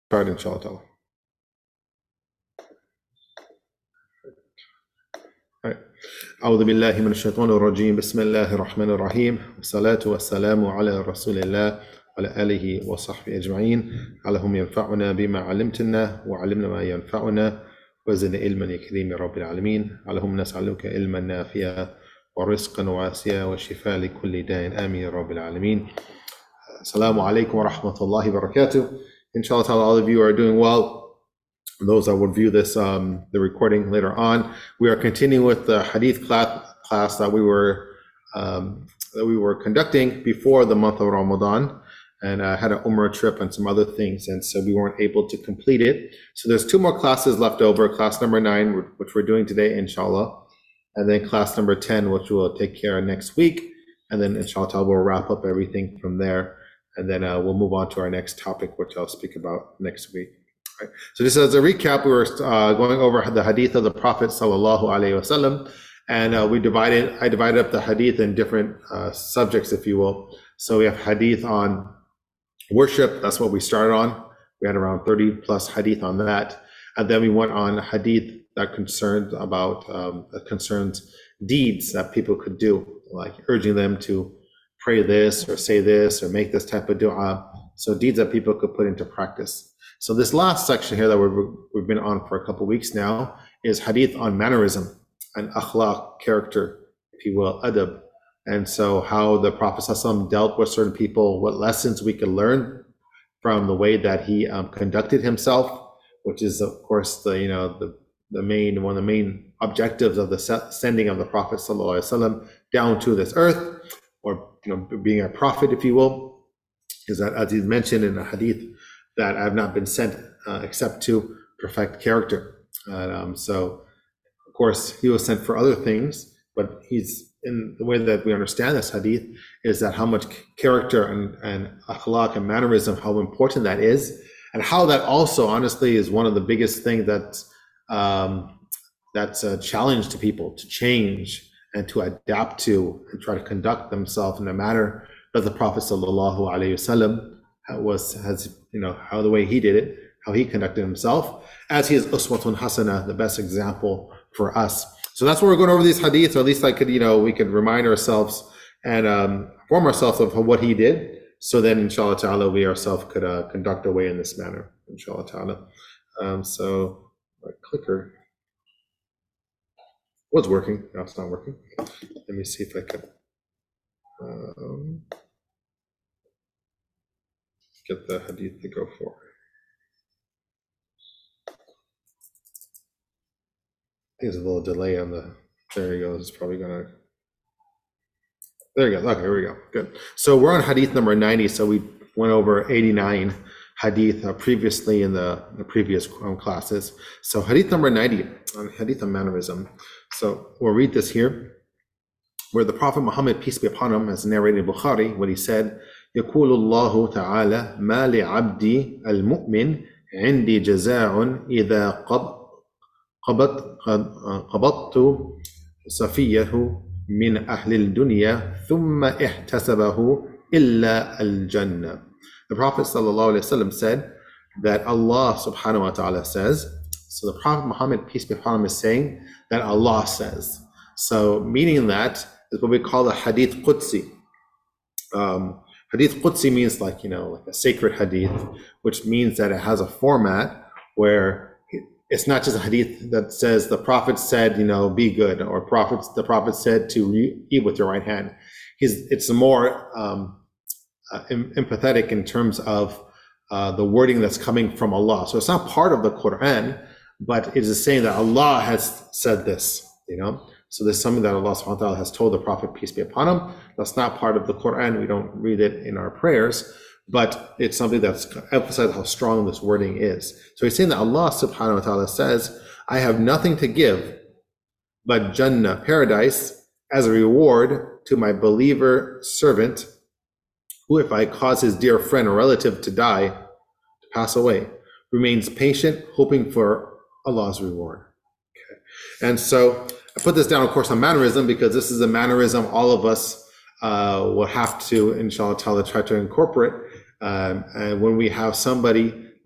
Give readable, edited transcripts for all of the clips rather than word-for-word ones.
Start inshallah ta'ala. أعوذ بالله من الشيطان الرجيم بسم الله الرحمن الرحيم والصلاة والسلام على رسول الله وعلى آله وصحبه أجمعين اللهم ينفعنا بما علمتنا وعلمنا ما ينفعنا وزدنا علما يا كريم يا رب العالمين اللهم نسألك علما نافعا ورزقا واسعا وشفاء لكل داء آمين يا رب العالمين. Assalamu alaikum wa rahmatullahi wa barakatuh. Inshallah ta'ala, all of you are doing well. Those that would view this, the recording later on, we are continuing with the hadith class that we were conducting before the month of Ramadan, and I had an Umrah trip and some other things, and so we weren't able to complete it. So there's two more classes left over, class number 9, which we're doing today, inshallah, and then class number 10, which we'll take care of next week, and then inshallah we'll wrap up everything from there, and then we'll move on to our next topic, which I'll speak about next week. Right. So just as a recap, we were going over the hadith of the Prophet sallallahu alaihi wasallam, and I divided up the hadith in different subjects, if you will. So we have hadith on worship. That's what we started on. We had around 30 plus hadith on that, and then we went on hadith that concerns deeds that people could do, like urging them to pray this or say this or make this type of dua. So deeds that people could put into practice. So this last section here that we've been on for a couple of weeks now is hadith on mannerism and akhlaq, character, if you will, adab. And so how the Prophet ﷺ dealt with certain people, what lessons we could learn from the way that he conducted himself, which is of course one of the main objectives of the sending of the Prophet ﷺ down to this earth, or being a prophet, if you will, is that, as he's mentioned in a hadith, that I have not been sent except to perfect character. So, of course, he was sent for other things, but he's, in the way that we understand this hadith, is that how much character and akhlaq and mannerism, how important that is, and how that also, honestly, is one of the biggest things that's a challenge to people to change and to adapt to and try to conduct themselves in a manner that the Prophet sallallahu alaihi wasallam how the way he did it, how he conducted himself, as he is uswatun hasana, the best example for us. So that's why we're going over these hadiths, or at least we could remind ourselves and inform ourselves of what he did. So then, inshallah ta'ala, we ourselves could conduct our way in this manner, inshallah ta'ala. So my clicker was working. Now it's not working. Let me see if I can get the hadith to go for. I think there's a little delay on the, there you go, it's probably gonna, there you go, okay, here we go, good. So we're on hadith number 90, so we went over 89 hadith previously in the previous classes. So hadith number 90, on hadith of mannerism. So we'll read this here, where the Prophet Muhammad, peace be upon him, has narrated in Bukhari, what he said, يقول الله تعالى ما لعبدي المؤمن عندي جزاء إذا قبضت صفيه من أهل الدنيا ثم احتسبه إلا الجنة. The Prophet ﷺ said that Allah subhanahu wa ta'ala says, so the Prophet Muhammad, peace be upon him, is saying that Allah says. So meaning that is what we call the hadith Qudsi. Hadith Qudsi means like a sacred hadith, which means that it has a format where it's not just a hadith that says the Prophet said, be good, or the Prophet said to eat with your right hand. It's more empathetic in terms of the wording that's coming from Allah. So it's not part of the Quran, but it is saying that Allah has said this, So there's something that Allah subhanahu wa ta'ala has told the Prophet, peace be upon him. That's not part of the Quran. We don't read it in our prayers, but it's something that's emphasized how strong this wording is. So he's saying that Allah subhanahu wa ta'ala says, I have nothing to give but Jannah, paradise, as a reward to my believer servant, who, if I cause his dear friend or relative to die, to pass away, remains patient, hoping for Allah's reward. Okay. And so I put this down, of course, on mannerism, because this is a mannerism all of us will have to, inshallah ta'ala, try to incorporate. And when we have somebody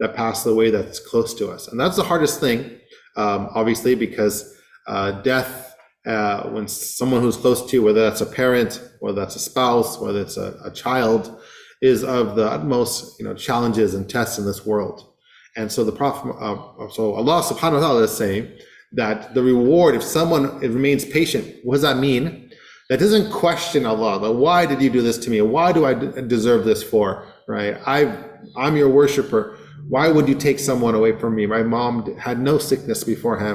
that passed away that's close to us. And that's the hardest thing, obviously, because death, when someone who's close to you, whether that's a parent, whether that's a spouse, whether it's a child, is of the utmost, challenges and tests in this world. And so the Prophet, so Allah subhanahu wa ta'ala is saying that the reward, if someone remains patient, what does that mean? That doesn't question Allah. That why did you do this to me? Why do I deserve this for? Right? I'm your worshiper. Why would you take someone away from me? My mom had no sickness beforehand.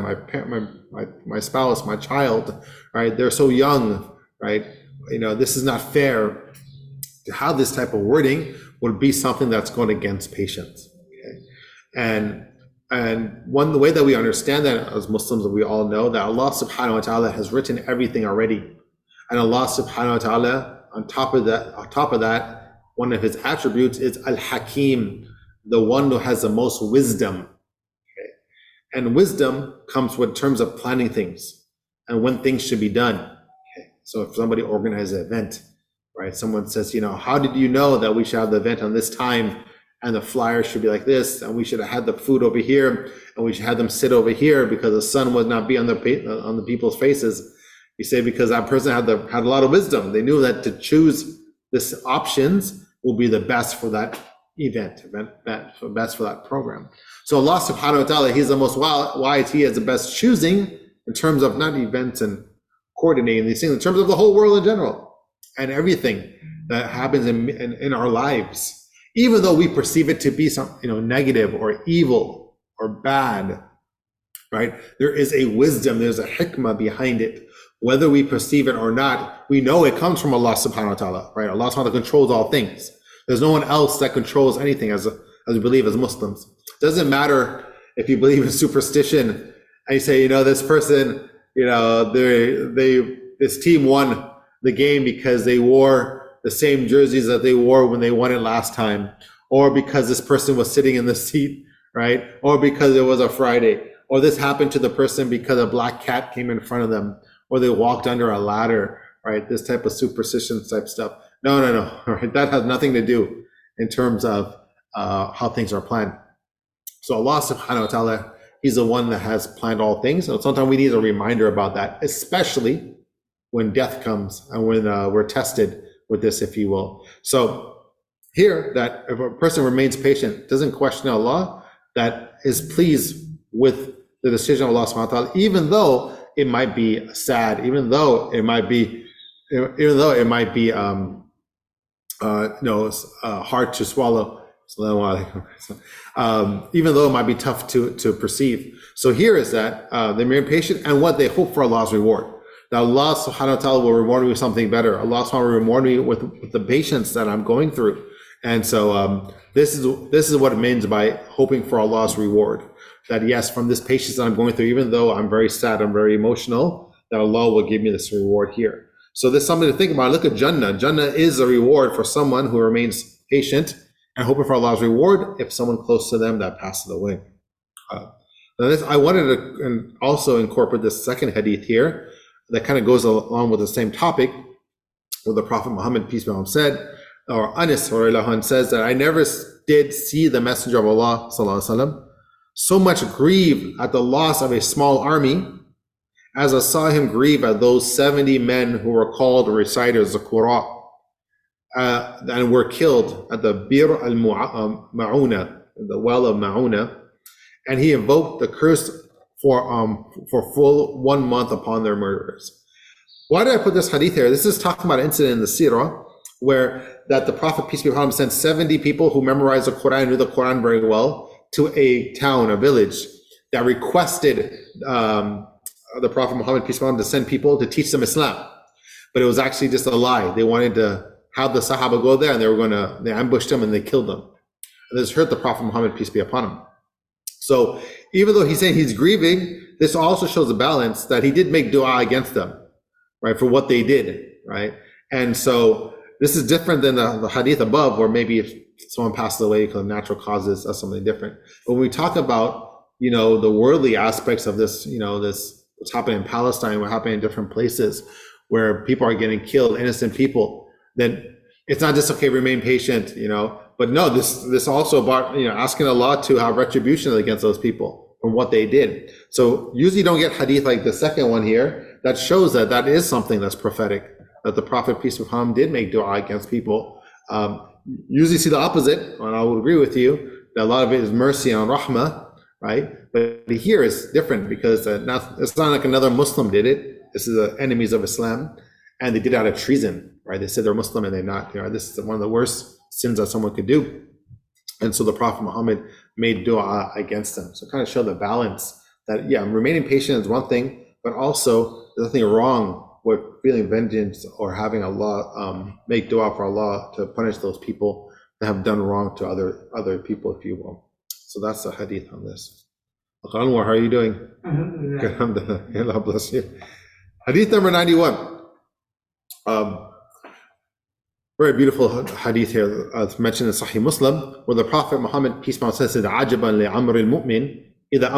My spouse, my child, right? They're so young, right? This is not fair. To have this type of wording would be something that's going against patience. Okay? And the way that we understand that as Muslims, we all know that Allah subhanahu wa ta'ala has written everything already. And Allah subhanahu wa ta'ala, on top of that, one of his attributes is Al-Hakim, the one who has the most wisdom. Okay? And wisdom comes with terms of planning things and when things should be done. Okay? So if somebody organizes an event, right? Someone says, how did you know that we should have the event on this time and the flyer should be like this, and we should have had the food over here, and we should have them sit over here because the sun would not be on the people's faces. You say because that person had a lot of wisdom. They knew that to choose this options will be the best for that best for that program. So Allah subhanahu wa ta'ala, he's the most wise, he has the best choosing in terms of not events and coordinating these things, in terms of the whole world in general and everything that happens in our lives. Even though we perceive it to be negative or evil or bad, right? There is a wisdom, there's a hikmah behind it. Whether we perceive it or not, we know it comes from Allah subhanahu wa ta'ala, right? Allah subhanahu wa ta'ala controls all things. There's no one else that controls anything as we believe as Muslims. It doesn't matter if you believe in superstition and you say, this person, this team won the game because they wore the same jerseys that they wore when they won it last time, or because this person was sitting in the seat, right? Or because it was a Friday, or this happened to the person because a black cat came in front of them, or they walked under a ladder, right? This type of superstition type stuff. No, right? That has nothing to do in terms of how things are planned. So Allah subhanahu wa ta'ala, he's the one that has planned all things. And sometimes we need a reminder about that, especially when death comes and when we're tested with this, if you will. So here, that if a person remains patient, doesn't question Allah, that is pleased with the decision of Allah subhanahu wa ta'ala, even though it might be sad, even though it might be hard to swallow, even though it might be tough to perceive. So here is that they remain patient and what they hope for Allah's reward. That Allah subhanahu wa ta'ala will reward me with something better. Allah subhanahu wa ta'ala will reward me with the patience that I'm going through. And so this is what it means by hoping for Allah's reward. That yes, from this patience that I'm going through, even though I'm very sad, I'm very emotional, that Allah will give me this reward here. So there's something to think about. Look at Jannah. Jannah is a reward for someone who remains patient and hoping for Allah's reward if someone close to them that passes away. I wanted to also incorporate this second hadith here that kind of goes along with the same topic, where the Prophet Muhammad, peace be upon him, said, or Anas says that I never did see the Messenger of Allah sallallahu alaihi wasallam so much grieve at the loss of a small army as I saw him grieve at those 70 men who were called reciters of Qur'an and were killed at the Bir al-Ma'una, the well of Ma'una, and he invoked the curse for full 1 month upon their murderers. Why did I put this hadith here? This is talking about an incident in the Sirah where that the Prophet, peace be upon him, sent 70 people who memorized the Quran, knew the Quran very well, to a town, a village, that requested the Prophet Muhammad, peace be upon him, to send people to teach them Islam. But it was actually just a lie. They wanted to have the Sahaba go there, and they ambushed them and they killed them. And this hurt the Prophet Muhammad, peace be upon him. So even though he's saying he's grieving, this also shows a balance that he did make dua against them, right, for what they did, right? And so this is different than the hadith above, where maybe if someone passes away because of natural causes, that's something different. But when we talk about, the worldly aspects of this, what's happening in Palestine, what's happening in different places where people are getting killed, innocent people, then it's not just, okay, remain patient, but no, this also about, asking Allah to have retribution against those people from what they did. So usually you don't get hadith like the second one here that shows that that is something that's prophetic, that the Prophet, peace be upon him, did make dua against people. Usually see the opposite, and I will agree with you that a lot of it is mercy and rahmah, right? But here is different because it's not like another Muslim did it. This is the enemies of Islam, and they did it out of treason, right? They said they're Muslim and they're not. This is one of the worst sins that someone could do. And so the Prophet Muhammad made dua against them. So kind of show the balance that, yeah, remaining patient is one thing, but also there's nothing wrong with feeling vengeance or having Allah make dua for Allah to punish those people that have done wrong to other people, if you will. So that's the hadith on this. Anwar, how are you doing? Alhamdulillah. Alhamdulillah. Allah bless you. Hadith number 91. Very beautiful hadith here. It's mentioned in Sahih Muslim, where the Prophet Muhammad, peace be upon him, said, "Ajaban li'amri al-mu'min, idha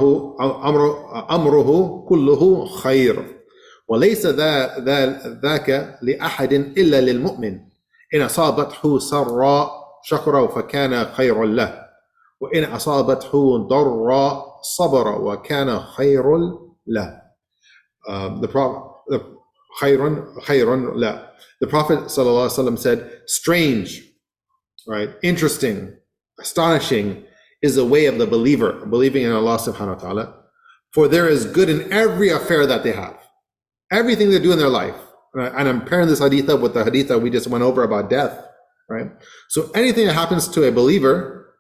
amruhu kulluhu khayr, wa laysa dhaka li'ahadin illa lil-mu'min. In asabathu sarra shakra fa kana khayran lah, wa in asabathu darra sabara wa kana khayran lah." The Prophet ﷺ said, strange, right, interesting, astonishing is the way of the believer, believing in Allah subhanahu wa ta'ala. For there is good in every affair that they have, everything they do in their life. And I'm pairing this hadith up with the hadith that we just went over about death, right? So anything that happens to a believer,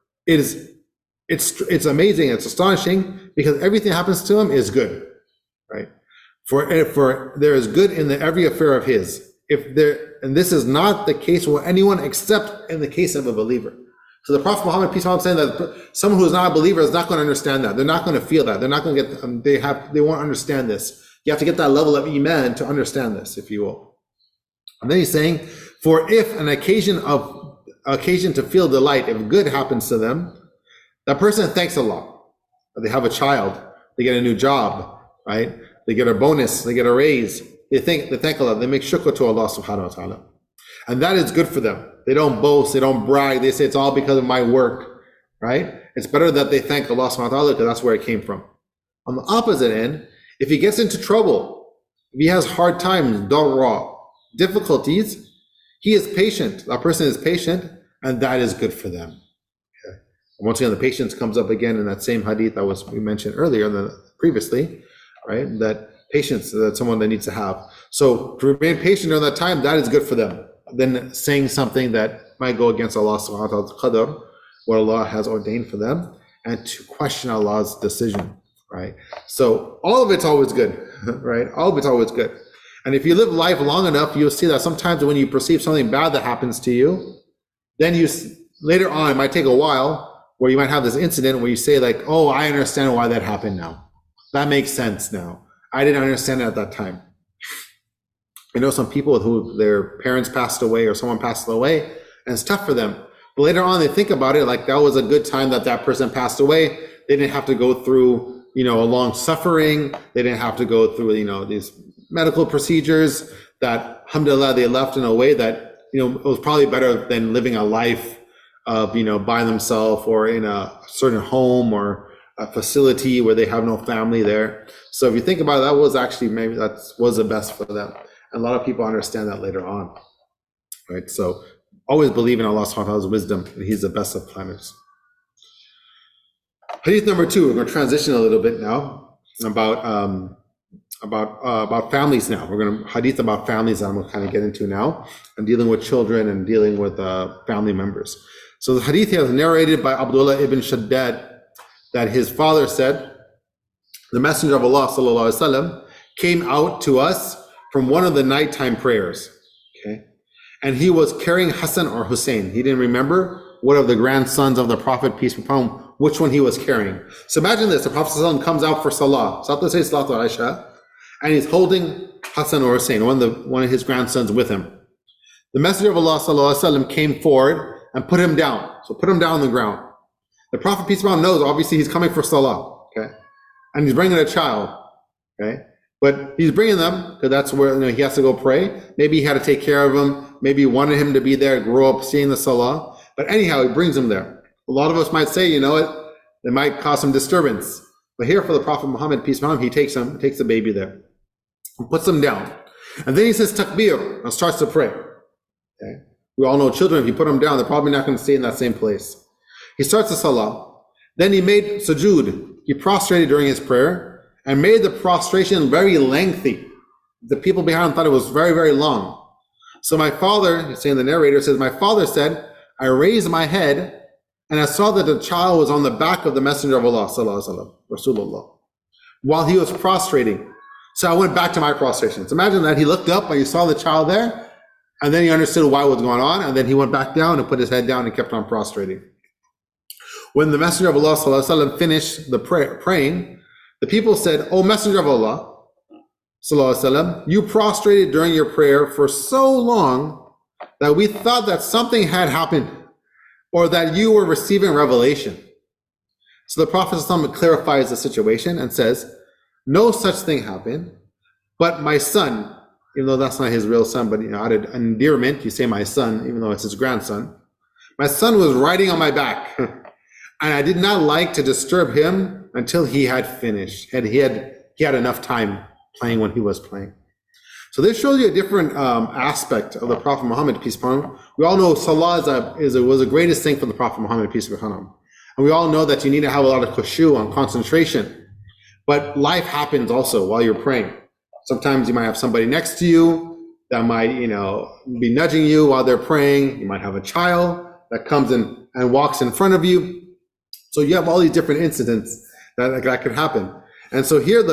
it's amazing, it's astonishing, because everything that happens to him is good, right? For there is good in every affair of his. And this is not the case for anyone except in the case of a believer. So the Prophet Muhammad, peace be upon him, saying that someone who is not a believer is not going to understand that. They're not going to feel that. They're not going to get. They won't understand this. You have to get that level of iman to understand this, if you will. And then he's saying, for if an occasion to feel delight, if good happens to them, that person thanks Allah. They have a child, they get a new job, right? They get a bonus, they get a raise. They thank Allah, they make shukr to Allah subhanahu wa ta'ala. And that is good for them. They don't boast, they don't brag, they say it's all because of my work, right? It's better that they thank Allah subhanahu wa ta'ala because that's where it came from. On the opposite end, if he gets into trouble, if he has hard times, darra, difficulties, he is patient. That person is patient, and that is good for them. Okay. And once again, the patience comes up again in that same hadith that we mentioned earlier previously, right? That patience, that's someone that needs to have. So to remain patient during that time, that is good for them. Then saying something that might go against Allah subhanahu wa ta'ala's qadr, what Allah has ordained for them, and to question Allah's decision, right? So all of it's always good, right? All of it's always good. And if you live life long enough, you'll see that sometimes when you perceive something bad that happens to you, then later on, it might take a while where you might have this incident where you say like, oh, I understand why that happened now. That makes sense now. I didn't understand it at that time. I know some people who their parents passed away or someone passed away, and it's tough for them. But later on, they think about it like that was a good time that person passed away. They didn't have to go through, a long suffering. They didn't have to go through, these medical procedures that, alhamdulillah, they left in a way that, it was probably better than living a life of, by themselves or in a certain home or a facility where they have no family there. So if you think about it, that was actually, maybe that was the best for them. And a lot of people understand that later on, right? So always believe in Allah subhanahu wa ta'ala's wisdom, that He's the best of planners. Hadith number 2, we're going to transition a little bit now about families now. We're going to hadith about families that I'm going to kind of get into now, and dealing with children and dealing with family members. So the hadith here is narrated by Abdullah ibn Shaddad, that his father said, the Messenger of Allah sallallahu alaihi wasallam came out to us from one of the nighttime prayers, okay? And he was carrying Hassan or Hussein. He didn't remember what of the grandsons of the Prophet, peace be upon him, which one he was carrying. So imagine this, the Prophet sallallahu alaihi wasallam comes out for Salah, so say Salatul Isha, and he's holding Hassan or Hussein, one of his grandsons with him. The Messenger of Allah sallallahu alaihi wasallam came forward and put him down. So put him down on the ground. The Prophet, peace be upon him, knows obviously he's coming for Salah, okay? And he's bringing a child, okay? But he's bringing them because that's where he has to go pray. Maybe he had to take care of him. Maybe he wanted him to be there, grow up seeing the Salah. But anyhow, he brings him there. A lot of us might say, you know, it might cause some disturbance. But here for the Prophet Muhammad, peace be upon him, he takes the baby there and puts him down. And then he says takbir and starts to pray. Okay? We all know children, if you put them down, they're probably not going to stay in that same place. He starts the salah. Then he made sujood. He prostrated during his prayer and made the prostration very lengthy. The people behind him thought it was very, very long. So my father, he's saying the narrator says, my father said, I raised my head and I saw that the child was on the back of the Messenger of Allah, sallallahu alaihi wasallam, Rasulullah, while he was prostrating. So I went back to my prostration. So imagine that he looked up and he saw the child there, and then he understood why was going on, and then he went back down and put his head down and kept on prostrating. When the Messenger of Allah, sallallahu alaihi wasallam, finished the praying, the people said, O Messenger of Allah, sallallahu alaihi wasallam, you prostrated during your prayer for so long that we thought that something had happened or that you were receiving revelation. So the Prophet ﷺ clarifies the situation and says, no such thing happened, but my son, even though that's not his real son, but out of endearment, you say my son, even though it's his grandson. My son was riding on my back, and I did not like to disturb him until he had finished, and he had enough time playing when he was playing. So this shows you a different aspect of the Prophet Muhammad, peace be upon him. We all know Salah was the greatest thing for the Prophet Muhammad, peace be upon him. And we all know that you need to have a lot of khushu and concentration. But life happens also while you're praying. Sometimes you might have somebody next to you that might, be nudging you while they're praying. You might have a child that comes in and walks in front of you. So you have all these different incidents that could happen. And so here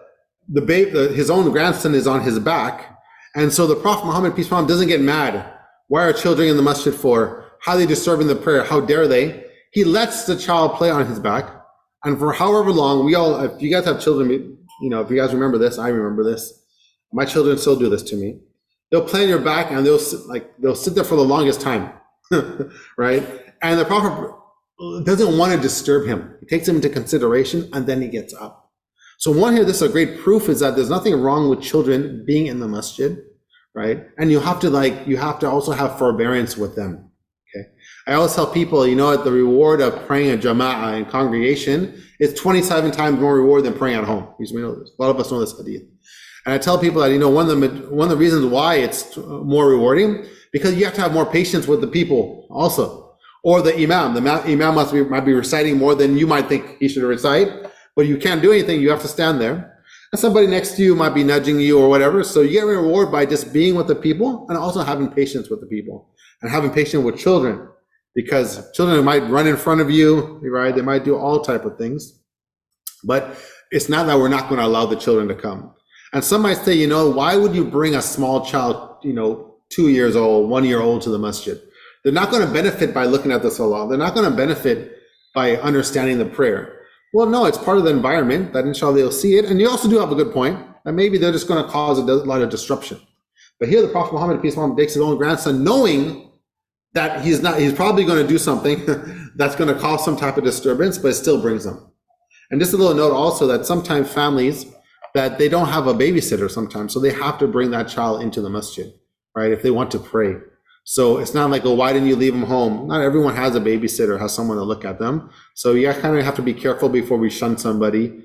his own grandson is on his back. And so the Prophet Muhammad, peace be upon him, doesn't get mad. Why are children in the masjid for? How are they disturbing the prayer? How dare they? He lets the child play on his back. And for however long, if you guys have children, if you guys remember this, I remember this. My children still do this to me. They'll play on your back and they'll sit there for the longest time, right? And the Prophet doesn't want to disturb him. He takes him into consideration and then he gets up. So one here, this is a great proof is that there's nothing wrong with children being in the masjid, right? And you have to also have forbearance with them. Okay. I always tell people, the reward of praying at jama'ah in congregation is 27 times more reward than praying at home. We know this. A lot of us know this hadith. And I tell people that, one of the reasons why it's more rewarding, because you have to have more patience with the people also. Or the imam. The imam might be reciting more than you might think he should recite, but you can't do anything. You have to stand there. And somebody next to you might be nudging you or whatever. So you get rewarded by just being with the people and also having patience with the people and having patience with children, because children might run in front of you, right? They might do all type of things, but it's not that we're not going to allow the children to come. And some might say, why would you bring a small child, 2 years old, 1 year old to the masjid? They're not going to benefit by looking at the salah. They're not going to benefit by understanding the prayer. Well, no, it's part of the environment that inshallah they'll see it. And you also do have a good point that maybe they're just going to cause a lot of disruption. But here the Prophet Muhammad, peace be upon him, takes his own grandson, knowing that he's probably going to do something that's going to cause some type of disturbance, but it still brings them. And just a little note also that sometimes families that they don't have a babysitter sometimes, so they have to bring that child into the masjid, right? If they want to pray. So it's not like, why didn't you leave them home? Not everyone has a babysitter, has someone to look at them. So you kind of have to be careful before we shun somebody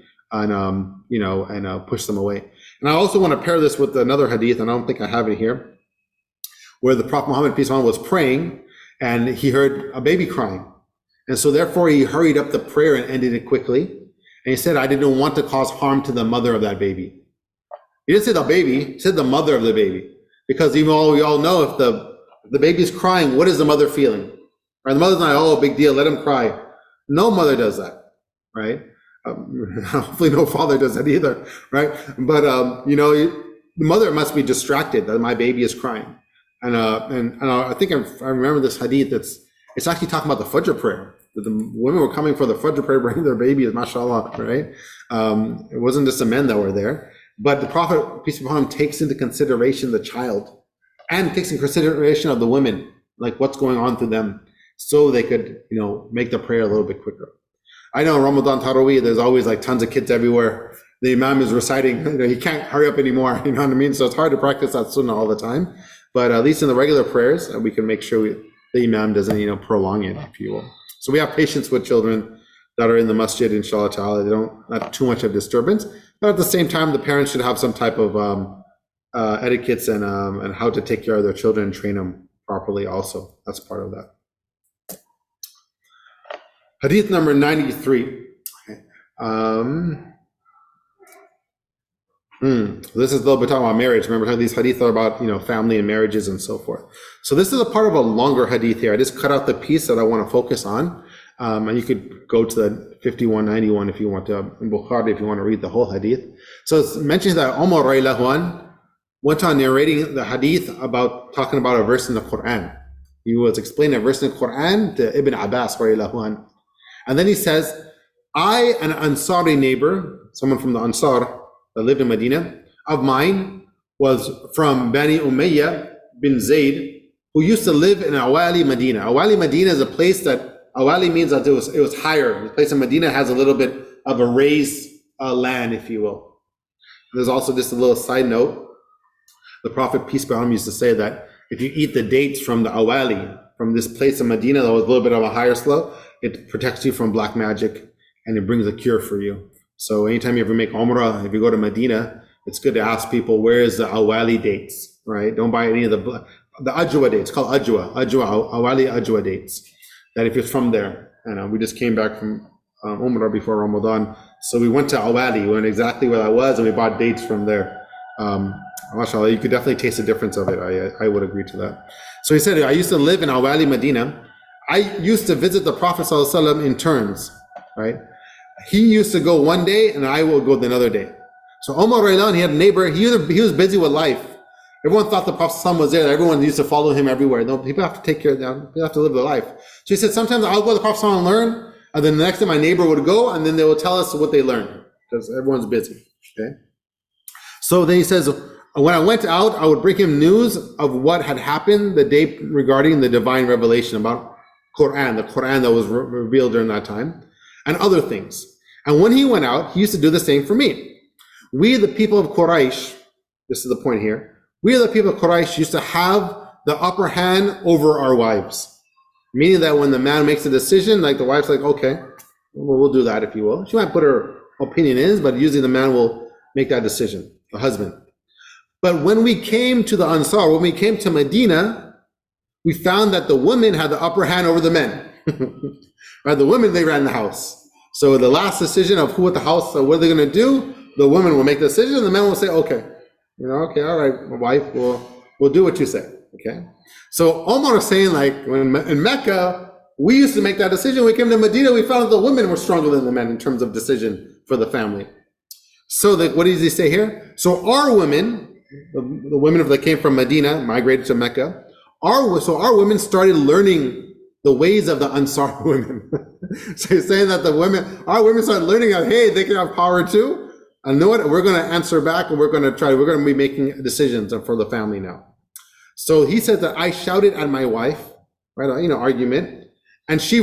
and push them away. And I also want to pair this with another hadith, and I don't think I have it here, where the Prophet Muhammad, peace be upon him, was praying and he heard a baby crying. And so therefore he hurried up the prayer and ended it quickly. And he said, I didn't want to cause harm to the mother of that baby. He didn't say the baby, he said the mother of the baby. Because we all know if the baby's crying, what is the mother feeling? Right? The mother's not, big deal, let him cry. No mother does that, right? Hopefully no father does that either, right? But, the mother must be distracted that my baby is crying. And I think I remember this hadith it's actually talking about the Fajr prayer. The women were coming for the Fajr prayer, bringing their babies, mashallah, right? It wasn't just the men that were there. But the Prophet, peace be upon him, takes into consideration the child and takes into consideration of the women, like what's going on to them, so they could, make the prayer a little bit quicker. I know in Ramadan Taraweeh, there's always like tons of kids everywhere. The Imam is reciting, he can't hurry up anymore, you know what I mean? So it's hard to practice that sunnah all the time. But at least in the regular prayers, we can make sure the imam doesn't, prolong it, if you will. So we have patience with children that are in the masjid, inshallah ta'ala. They don't, not too much of disturbance, but at the same time, the parents should have some type of etiquettes and how to take care of their children and train them properly also. That's part of that. Hadith number 93. This is a little bit talking about marriage. Remember how these hadith are about, family and marriages and so forth. So this is a part of a longer hadith here. I just cut out the piece that I want to focus on. And you could go to the 5191 if you want to, in Bukhari, if you want to read the whole hadith. So it's mentioned that Umar radiallahu anh went on narrating the hadith about talking about a verse in the Quran. He was explaining a verse in the Quran to Ibn Abbas radiallahu anh. And then he says, I, an Ansari neighbor, someone from the Ansar that lived in Medina, of mine was from Bani Umayyah bin Zayd, who used to live in Awali Medina. Awali Medina is a place that, Awali means that it was higher. The place in Medina has a little bit of a raised land, if you will. There's also just a little side note. The Prophet, peace be upon him, used to say that if you eat the dates from the Awali, from this place in Medina that was a little bit of a higher slope, it protects you from black magic and it brings a cure for you. So anytime you ever make Umrah, if you go to Medina, it's good to ask people, where is the Awali dates, right? Don't buy any of the Ajwa dates, called Awali Ajwa dates, that if you're from there. And we just came back from Umrah before Ramadan. So we went to Awali, we went exactly where that was, and we bought dates from there. MashaAllah, you could definitely taste the difference of it. I would agree to that. So he said, I used to live in Awali Medina. I used to visit the Prophet ﷺ in turns, right? He used to go one day and I will go the another day. So Umar radiallahu, he had a neighbor, he was busy with life. Everyone thought the Prophet ﷺ was there. Everyone used to follow him everywhere. No, people have to take care of them. People have to live their life. So he said, sometimes I'll go to the Prophet ﷺ and learn, and then the next day my neighbor would go, and then they will tell us what they learned, because everyone's busy, okay? So then he says, when I went out, I would bring him news of what had happened the day regarding the divine revelation about the Quran that was revealed during that time, and other things. And when he went out, he used to do the same for me. We, the people of Quraysh, this is the point here, we, the people of Quraysh, used to have the upper hand over our wives. Meaning that when the man makes a decision, like the wife's like, okay, well, we'll do that if you will. She might put her opinion in, but usually the man will make that decision, the husband. But when we came to the Ansar, when we came to Medina, we found that the women had the upper hand over the men. Right? The women, they ran the house. So the last decision of who at the house, what are they going to do? The woman will make the decision, and the men will say, okay, okay, all right, my wife, we'll do what you say, okay? So Omar is saying, like, when in Mecca, we used to make that decision. We came to Medina, we found that the women were stronger than the men in terms of decision for the family. So what does he say here? So our women, the women that came from Medina, migrated to Mecca, so our women started learning the ways of the Ansar women. So he's saying that our women started learning that, hey, they can have power too. And know what? We're going to answer back, and we're going to be making decisions for the family now. So he said that I shouted at my wife, right? Argument, and she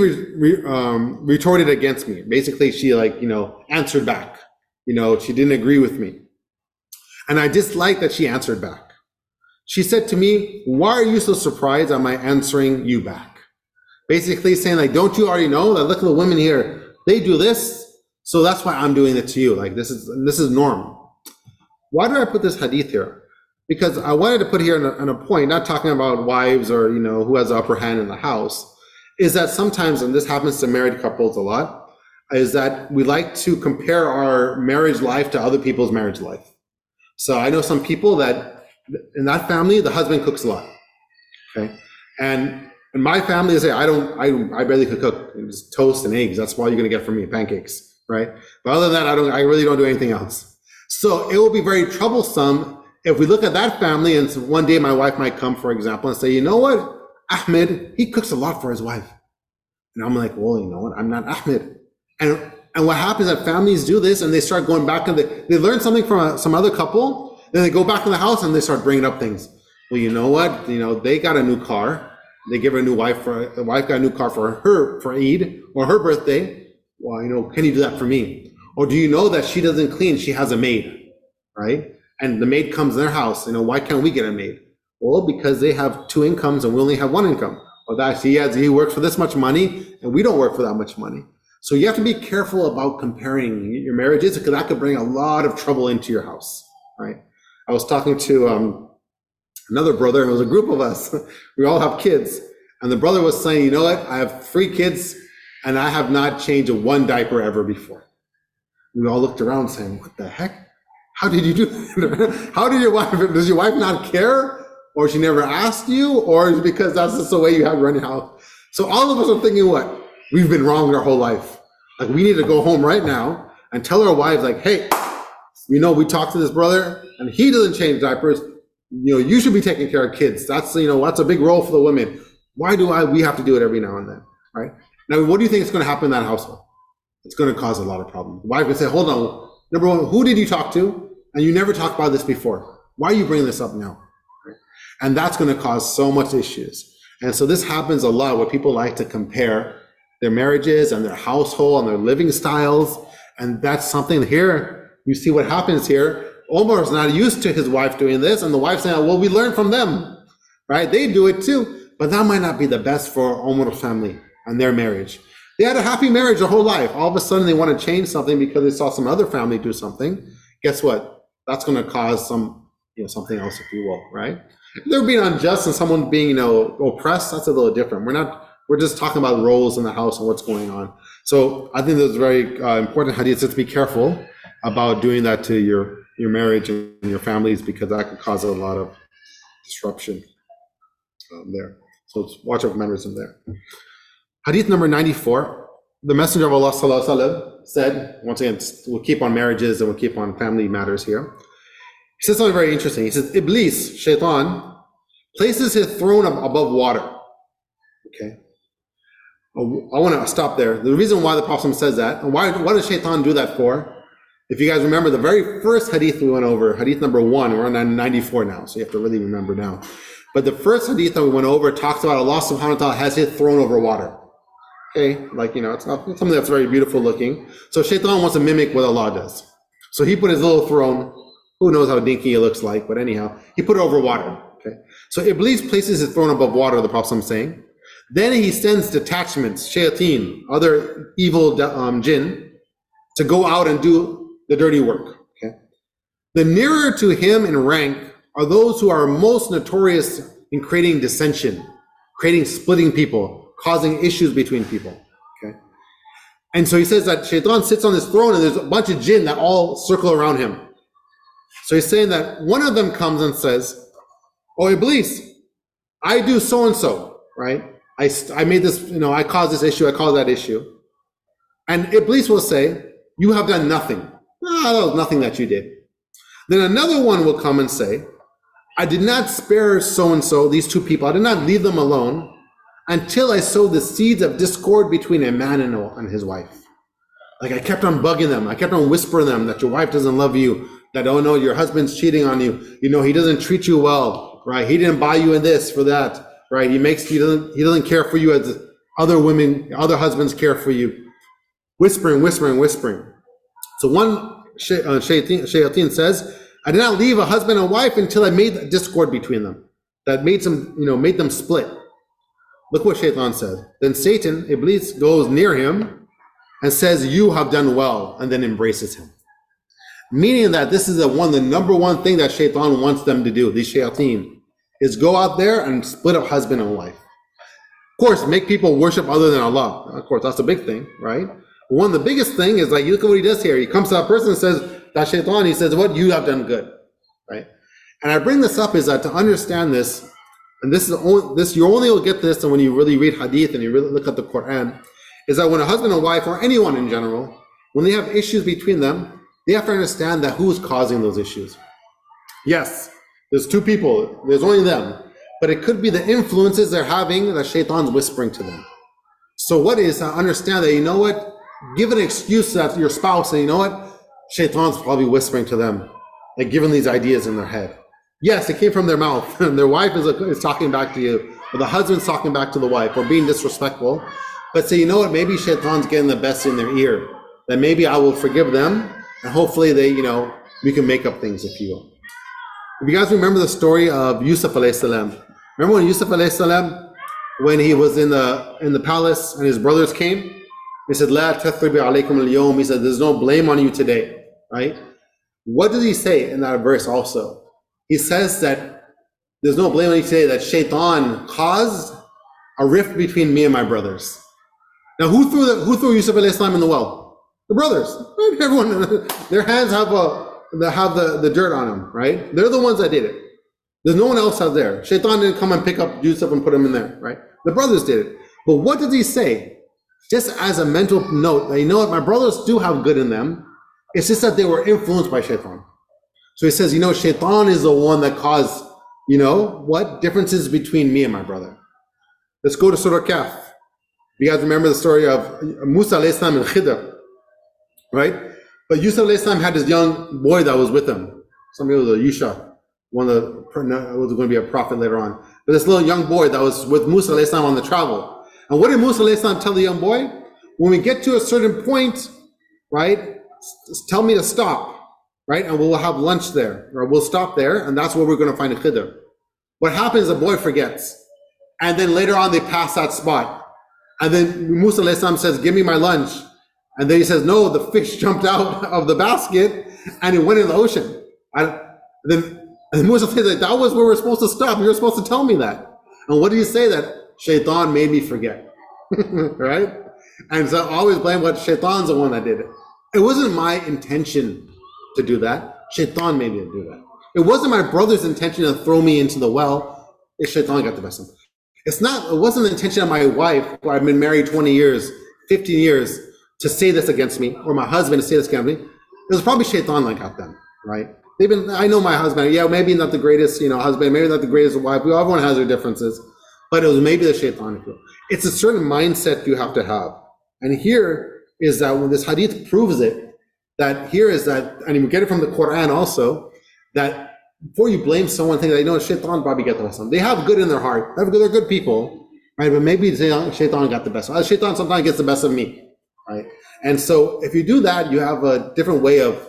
retorted against me. Basically, she answered back. She didn't agree with me, and I disliked that she answered back. She said to me, "Why are you so surprised at my answering you back?" Basically saying, like, don't you already know that look at the women here, they do this, so that's why I'm doing it to you. Like, this is normal. Why did I put this hadith here? Because I wanted to put here on a point, not talking about wives or who has the upper hand in the house, is that sometimes, and this happens to married couples a lot, is that we like to compare our marriage life to other people's marriage life. So I know some people that in that family, the husband cooks a lot, okay? And in my family, they say, I barely could cook. It's toast and eggs. That's all you're going to get from me, pancakes, right? But other than that, I really don't do anything else. So it will be very troublesome if we look at that family and one day my wife might come, for example, and say, you know what? Ahmed, he cooks a lot for his wife. And I'm like, well, you know what? I'm not Ahmed. And what happens is that families do this and they start going back and they learn something from some other couple. Then they go back in the house and they start bringing up things. Well, you know what? They got a new car. They give her a new wife the wife got a new car for Eid or her birthday. Well, can you do that for me? Or do you know that she doesn't clean? She has a maid, right? And the maid comes in their house. Why can't we get a maid? Well, because they have two incomes and we only have one income. or that he works for this much money and we don't work for that much money. So you have to be careful about comparing your marriages, because that could bring a lot of trouble into your house, right? I was talking to another brother. It was a group of us. We all have kids. And the brother was saying, you know what? I have 3 kids and I have not changed one diaper ever before. We all looked around saying, what the heck? How did you do that? How did does your wife not care? Or she never asked you? Or is it because that's just the way you have to run your house? So all of us are thinking, what? We've been wrong our whole life. Like, we need to go home right now and tell our wives, like, hey, we talked to this brother and he doesn't change diapers. You should be taking care of kids. That's a big role for the women. Why do we have to do it every now and then, right? Now, what do you think is going to happen in that household? It's going to cause a lot of problems. The wife would say, hold on, number one, who did you talk to? And you never talked about this before. Why are you bringing this up now? Right? And that's going to cause so much issues. And so this happens a lot where people like to compare their marriages and their household and their living styles. And that's something here, you see what happens here. Omar is not used to his wife doing this, and the wife saying, well, we learned from them, right? They do it too, but that might not be the best for Omar's family and their marriage. They had a happy marriage their whole life. All of a sudden they want to change something because they saw some other family do something. Guess what? That's going to cause something else, if you will, right? If they're being unjust and someone being, oppressed, that's a little different. We're just talking about roles in the house and what's going on. So I think that's very important hadith, to be careful about doing that to your marriage and your families, because that could cause a lot of disruption there. So watch out for mannerism there. Hadith number 94. The Messenger of Allah sallallahu alaihi wasallam said, once again, we'll keep on marriages and we'll keep on family matters here. He says something very interesting. He says, Iblis, Shaitan, places his throne above water. Okay. I want to stop there. The reason why the Prophet says that, and what does Shaitan do that for? If you guys remember the very first hadith we went over, hadith number 1, we're on 94 now, so you have to really remember now. But the first hadith that we went over talks about Allah subhanahu wa ta'ala has his throne over water. Okay, it's not something that's very beautiful looking. So Shaitan wants to mimic what Allah does. So he put his little throne, who knows how dinky it looks like, but anyhow, he put it over water. Okay, so Iblis places his throne above water, the Prophet is saying. Then he sends detachments, shayateen, other evil jinn, to go out and do the dirty work. Okay, the nearer to him in rank are those who are most notorious in creating dissension, splitting people, causing issues between people. Okay, and so he says that Shaitan sits on his throne and there's a bunch of jinn that all circle around him. So he's saying that one of them comes and says, oh, Iblis, I do so and so, right? I made this, I caused this issue, I caused that issue. And Iblis will say, you have done nothing. That was nothing that you did. Then another one will come and say, I did not spare so-and-so, these two people, I did not leave them alone until I sowed the seeds of discord between a man and his wife. Like, I kept on bugging them. I kept on whispering them that your wife doesn't love you, that, oh no, your husband's cheating on you. He doesn't treat you well, right? He didn't buy you in this for that. Right, he doesn't care for you as other husbands care for you. Whispering. So one shayateen says, I did not leave a husband and wife until I made a discord between them. That made them split. Look what Shaitan says. Then Satan, Iblis, goes near him and says, you have done well, and then embraces him. Meaning that this is the number one thing that Shaitan wants them to do, these shayateen, is go out there and split up husband and wife. Of course, make people worship other than Allah. Of course, that's a big thing, right? One of the biggest thing is, like, you look at what he does here. He comes to that person and says, that Shaitan, he says, what? You have done good, right? And I bring this up is that to understand this, and you only will get this when you really read hadith and you really look at the Quran, is that when a husband and wife, or anyone in general, when they have issues between them, they have to understand that who is causing those issues. Yes, there's two people, there's only them, but it could be the influences they're having that Shaitan's whispering to them. So what is to understand that, give an excuse to your spouse, and Shaitan's probably whispering to them, like giving these ideas in their head. Yes, it came from their mouth, and their wife is talking back to you, or the husband's talking back to the wife, or being disrespectful. But say, maybe Shaitan's getting the best in their ear, that maybe I will forgive them, and hopefully we can make up things, if you will. If you guys remember the story of Yusuf alayhi salam, remember when Yusuf alayhi salam when he was in the palace and his brothers came. He said, "La tathribu alaykum al-yawm." He said, "There's no blame on you today." Right? What does he say in that verse also? He says that there's no blame on you today, that Shaitan caused a rift between me and my brothers. Now, who threw Yusuf alayhi salam in the well? The brothers. Right? Everyone, their hands have the dirt on them, right? They're the ones that did it. There's no one else out there. Shaitan didn't come and pick up Yusuf and put him in there, right? The brothers did it. But what did he say? Just as a mental note, that you know what, my brothers do have good in them. It's just that they were influenced by Shaitan. So he says, Shaitan is the one that caused, what differences between me and my brother. Let's go to Surah Kahf. You guys remember the story of Musa alayhi salam and Khidr, right? But Yusuf alayhi salam had this young boy that was with him. Somebody was a Yusha, one of the was going to be a prophet later on. But this little young boy that was with Musa alayhi salam on the travel. And what did Musa alayhi salam tell the young boy? When we get to a certain point, right, tell me to stop, right? And we'll have lunch there, or we'll stop there, and that's where we're going to find a Khidr. What happens, the boy forgets. And then later on, they pass that spot. And then Musa alayhi salam says, "Give me my lunch." And then he says, "No, the fish jumped out of the basket and it went in the ocean." And Musa says, "That was where we're supposed to stop. You're supposed to tell me that." And what do you say? That Shaitan made me forget, right? And so I always blame what Shaitan's the one that did it. It wasn't my intention to do that. Shaitan made me do that. It wasn't my brother's intention to throw me into the well. It's Shaitan got the best of him. It wasn't the intention of my wife, who I've been married 20 years, 15 years, to say this against me, or my husband to say this against me. It was probably Shaitan that got them, right? I know my husband, maybe not the greatest, husband, maybe not the greatest wife. Everyone has their differences, but it was maybe the Shaitan. It's a certain mindset you have to have. And here is that when this hadith proves it, and you get it from the Quran also, that before you blame someone, think that, Shaitan probably got the best of them. They have good in their heart. They're good people, right? But maybe Shaitan got the best of them. Shaitan sometimes gets the best of me, right? And so if you do that, you have a different way of,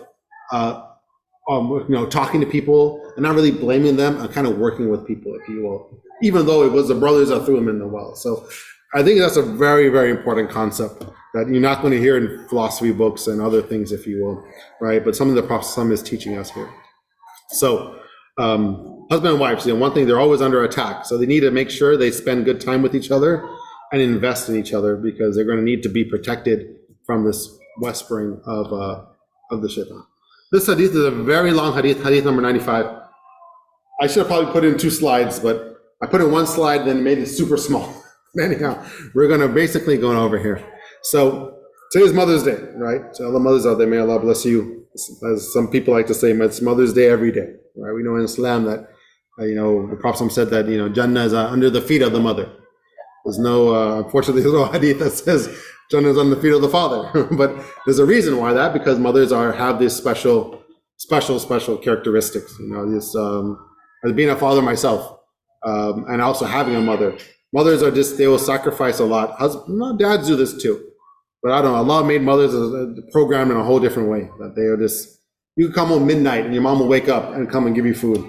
talking to people and not really blaming them and kind of working with people, if you will, even though it was the brothers that threw him in the well. So I think that's a very, very important concept that you're not going to hear in philosophy books and other things, if you will, right? But something the Prophet is teaching us here. So husband and wives, one thing, they're always under attack. So they need to make sure they spend good time with each other and invest in each other, because they're going to need to be protected from this whispering of the Shaitan. This hadith is a very long hadith, hadith number 95. I should have probably put in 2 slides, but I put in 1 slide, then made it super small. Anyhow, we're going to basically go over here. So today's Mother's Day, right? So all the mothers out there, may Allah bless you. As some people like to say, it's Mother's Day every day, right? We know in Islam that, the Prophet said that, Jannah is under the feet of the mother. There's no, unfortunately, there's no hadith that says Jannah is on the feet of the father. But there's a reason why that, because mothers have these special characteristics. As being a father myself, and also having a mother. Mothers they will sacrifice a lot. Dads do this too. But I don't know, Allah made mothers programmed in a whole different way. That they are you can come home midnight and your mom will wake up and come and give you food.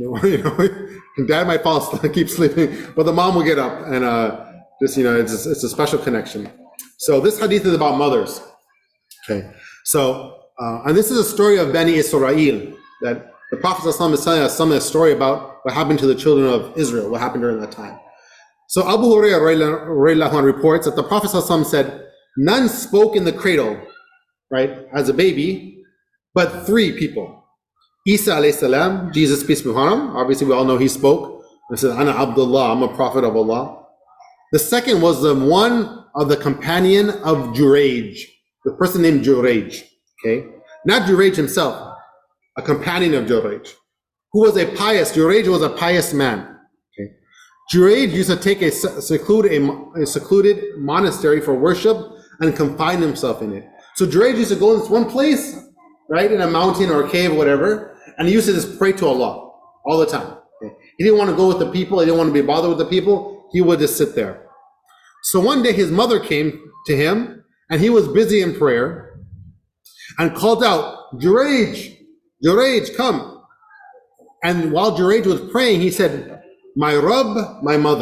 Dad might fall asleep, keep sleeping, but the mom will get up and it's a special connection. So this hadith is about mothers. Okay. So, and this is a story of Bani Israel, that the Prophet ﷺ is telling us a story about what happened to the children of Israel, what happened during that time. So Abu Hurairah reports that the Prophet ﷺ said, none spoke in the cradle, right, as a baby, but 3 people. Isa alayhi salam, Jesus, peace be upon him. Obviously, we all know he spoke. He said, Ana Abdullah, I'm a prophet of Allah. The second was the one of the companion of Jurayj, the person named Jurayj, okay? Not Jurayj himself, a companion of Jurayj, who was Jurayj was a pious man. Okay? Jurayj used to take a secluded monastery for worship and confine himself in it. So Jurayj used to go in this one place, right, in a mountain or a cave or whatever, and he used to just pray to Allah all the time. Okay? He didn't want to go with the people. He didn't want to be bothered with the people. He would just sit there. So one day his mother came to him, and he was busy in prayer, and called out, Jurayj, Jurayj, come. And while Jurayj was praying, he said, my Rabb, my mother.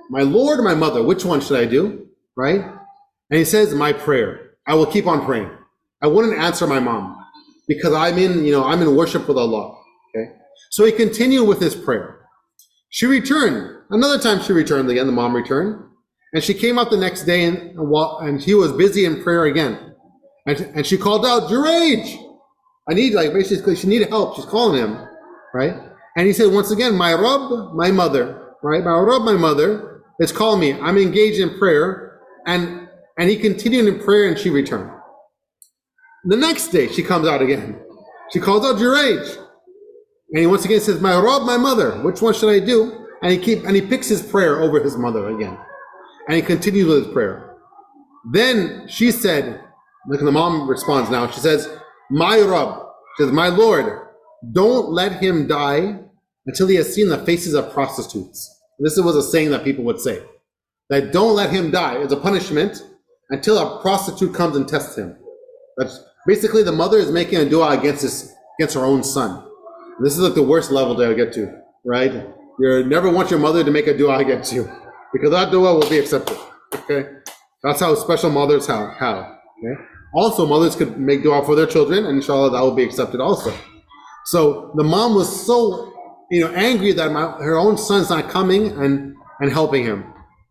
my Lord or my mother? Which one should I do? Right? And he says, my prayer. I will keep on praying. I wouldn't answer my mom because I'm in worship with Allah. Okay. So he continued with his prayer. She returned. Another time she returned again, the mom returned. And she came out the next day and he was busy in prayer again. And she called out, Juraj! Basically she needed help. She's calling him, right? And he said, once again, my Rabb, my mother, right? My Rabb, my mother, is calling me. I'm engaged in prayer. And he continued in prayer and she returned. The next day she comes out again. She calls out Juraj. And he once again says, my Rabb, my mother, which one should I do? And he picks his prayer over his mother again. And he continues with his prayer. Then she said, look, the mom responds now. She says, my Rabb, says, my Lord, don't let him die until he has seen the faces of prostitutes. This was a saying that people would say. That don't let him die as a punishment until a prostitute comes and tests him. That's basically the mother is making a dua against her own son. This is like the worst level to get to, right? You never want your mother to make a dua against you, because that dua will be accepted. Okay, that's how special mothers have. Okay. Also, mothers could make dua for their children, and inshallah that will be accepted also. So the mom was so angry that her own son's not coming and helping him.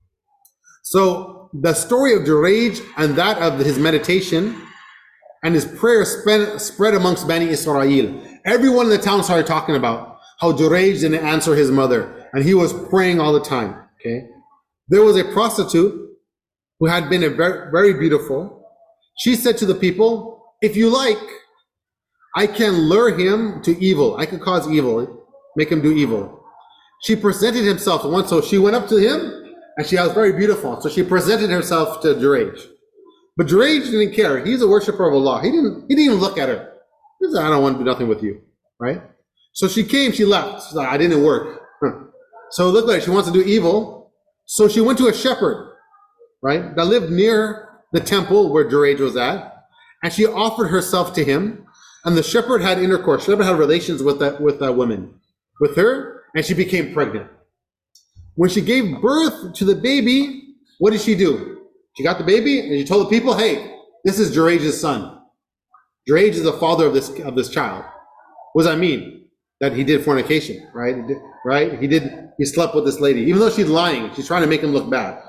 So the story of Juraj and that of his meditation and his prayer spread amongst Bani Israel. Everyone in the town started talking about how Juraj didn't answer his mother, and he was praying all the time. Okay, there was a prostitute who had been very, very beautiful. She said to the people, if you like, I can lure him to evil. I can cause evil, make him do evil. She presented herself once, so she went up to him, and she was very beautiful. So she presented herself to Juraj. But Juraj didn't care. He's a worshiper of Allah. He didn't even look at her. He said, I don't want to do nothing with you, right? So she came, she left. She's like, I didn't work. So it looked like she wants to do evil. So she went to a shepherd, right, that lived near the temple where Juraj was at, and she offered herself to him. And the shepherd had intercourse. The shepherd had relations with that woman, with her, and she became pregnant. When she gave birth to the baby, what did she do? She got the baby and she told the people, hey, this is Juraj's son. Juraj is the father of this child. What does that mean? That he did fornication, right? He slept with this lady. Even though she's lying, she's trying to make him look bad.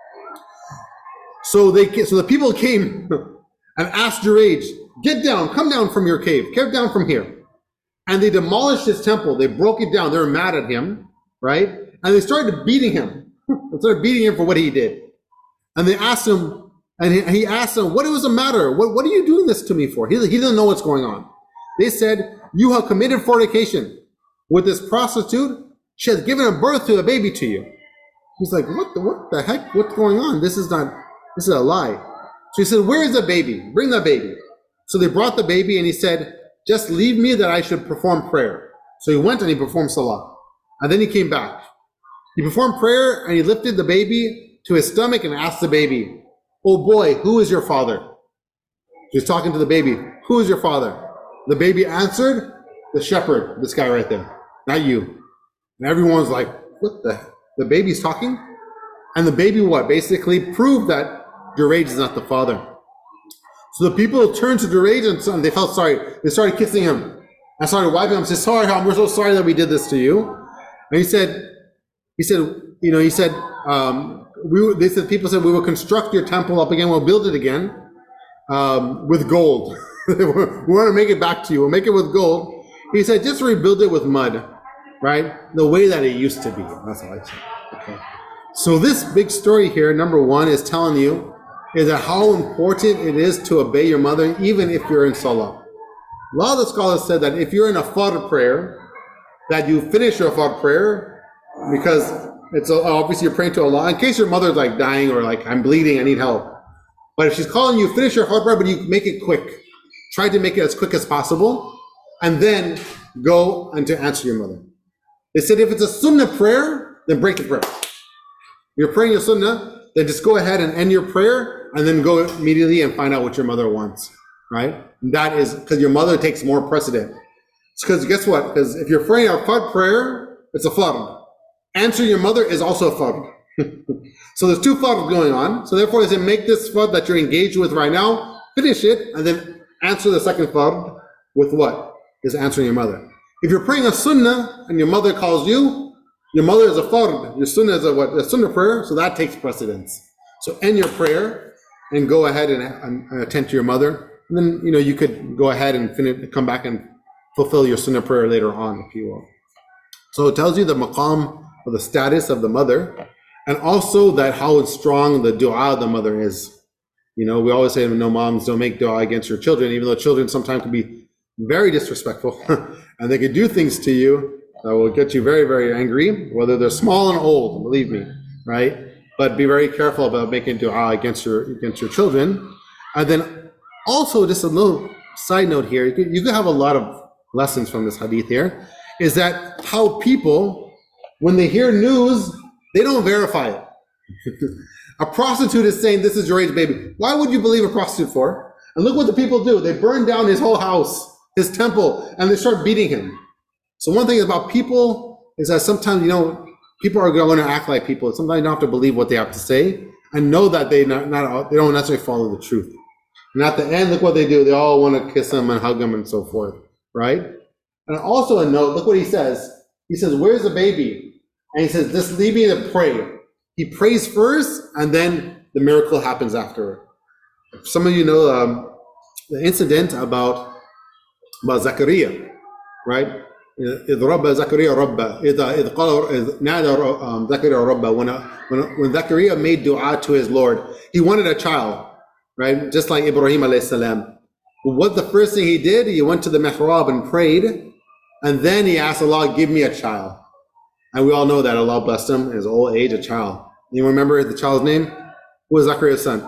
So the people came and asked Juraj, get down, come down from your cave, get down from here. And they demolished his temple. They broke it down. They were mad at him, right? And they started beating him. They started beating him for what he did. And they asked him, and he asked them, what was the matter? What are you doing this to me for? He didn't know what's going on. They said, you have committed fornication with this prostitute. She has given a birth to a baby to you. He's like, what the heck? What's going on? This is a lie. So he said, where is the baby? Bring the baby. So they brought the baby and he said, just leave me that I should perform prayer. So he went and he performed salah. And then he came back. He performed prayer and he lifted the baby to his stomach and asked the baby, oh boy, who is your father? He's talking to the baby. Who is your father? The baby answered, the shepherd, this guy right there, not you. And everyone's like, what the baby's talking? And the baby basically proved that Juraj is not the father. So the people turned to Juraj and they felt sorry. They started kissing him and started wiping him. Said, sorry, we're so sorry that we did this to you. And he said, people said, we will construct your temple up again. We'll build it again with gold. We want to make it back to you. We'll make it with gold. He said, just rebuild it with mud, right? The way that it used to be. That's all I said. Okay. So this big story here, number one, is telling you is that how important it is to obey your mother, even if you're in salah. A lot of the scholars said that if you're in a fard prayer, that you finish your fard prayer because it's obviously you're praying to Allah. In case your mother's like dying or like, I'm bleeding, I need help. But if she's calling you, finish your fard prayer, but you make it quick. Try to make it as quick as possible, and then go and to answer your mother. They said if it's a sunnah prayer, then break the prayer. You're praying your sunnah, then just go ahead and end your prayer, and then go immediately and find out what your mother wants, right? And that is because your mother takes more precedent. It's because guess what? Because if you're praying a fard prayer, it's a fard. Answering your mother is also a fard. So there's two fard going on. So therefore, they say, make this fard that you're engaged with right now, finish it, and then answer the second fard with what? Is answering your mother. If you're praying a sunnah and your mother calls you, your mother is a fard, your sunnah is a sunnah prayer, so that takes precedence. So end your prayer and go ahead and attend to your mother. And then, you could go ahead and come back and fulfill your sunnah prayer later on, if you will. So it tells you the maqam, or the status of the mother, and also that how strong the dua of the mother is. We always say, no, moms, don't make dua against your children, even though children sometimes can be very disrespectful and they could do things to you that will get you very, very angry, whether they're small and old, believe me, right? But be very careful about making dua against your children. And then also, just a little side note here, you could have a lot of lessons from this hadith here, is that how people, when they hear news, they don't verify it. A prostitute is saying, this is your age baby. Why would you believe a prostitute for? And look what the people do. They burn down his whole house, his temple, and they start beating him. So one thing about people is that sometimes, people are going to act like people. Sometimes you don't have to believe what they have to say and know that they don't necessarily follow the truth. And at the end, look what they do. They all want to kiss him and hug him and so forth, right? And also a note, look what he says. He says, where's the baby? And he says, just leave me to pray. He prays first, and then the miracle happens after. Some of you know the incident about Zachariah, right? إذ ربى زكريا ربى إذ قال نادى زكريا ربى when Zachariah made dua to his Lord, he wanted a child, right? Just like Ibrahim alayhi salam. What the first thing he did? He went to the mihrab and prayed, and then he asked Allah, give me a child. And we all know that Allah blessed him in his old age, a child. You remember the child's name? Who was Zachariah's son?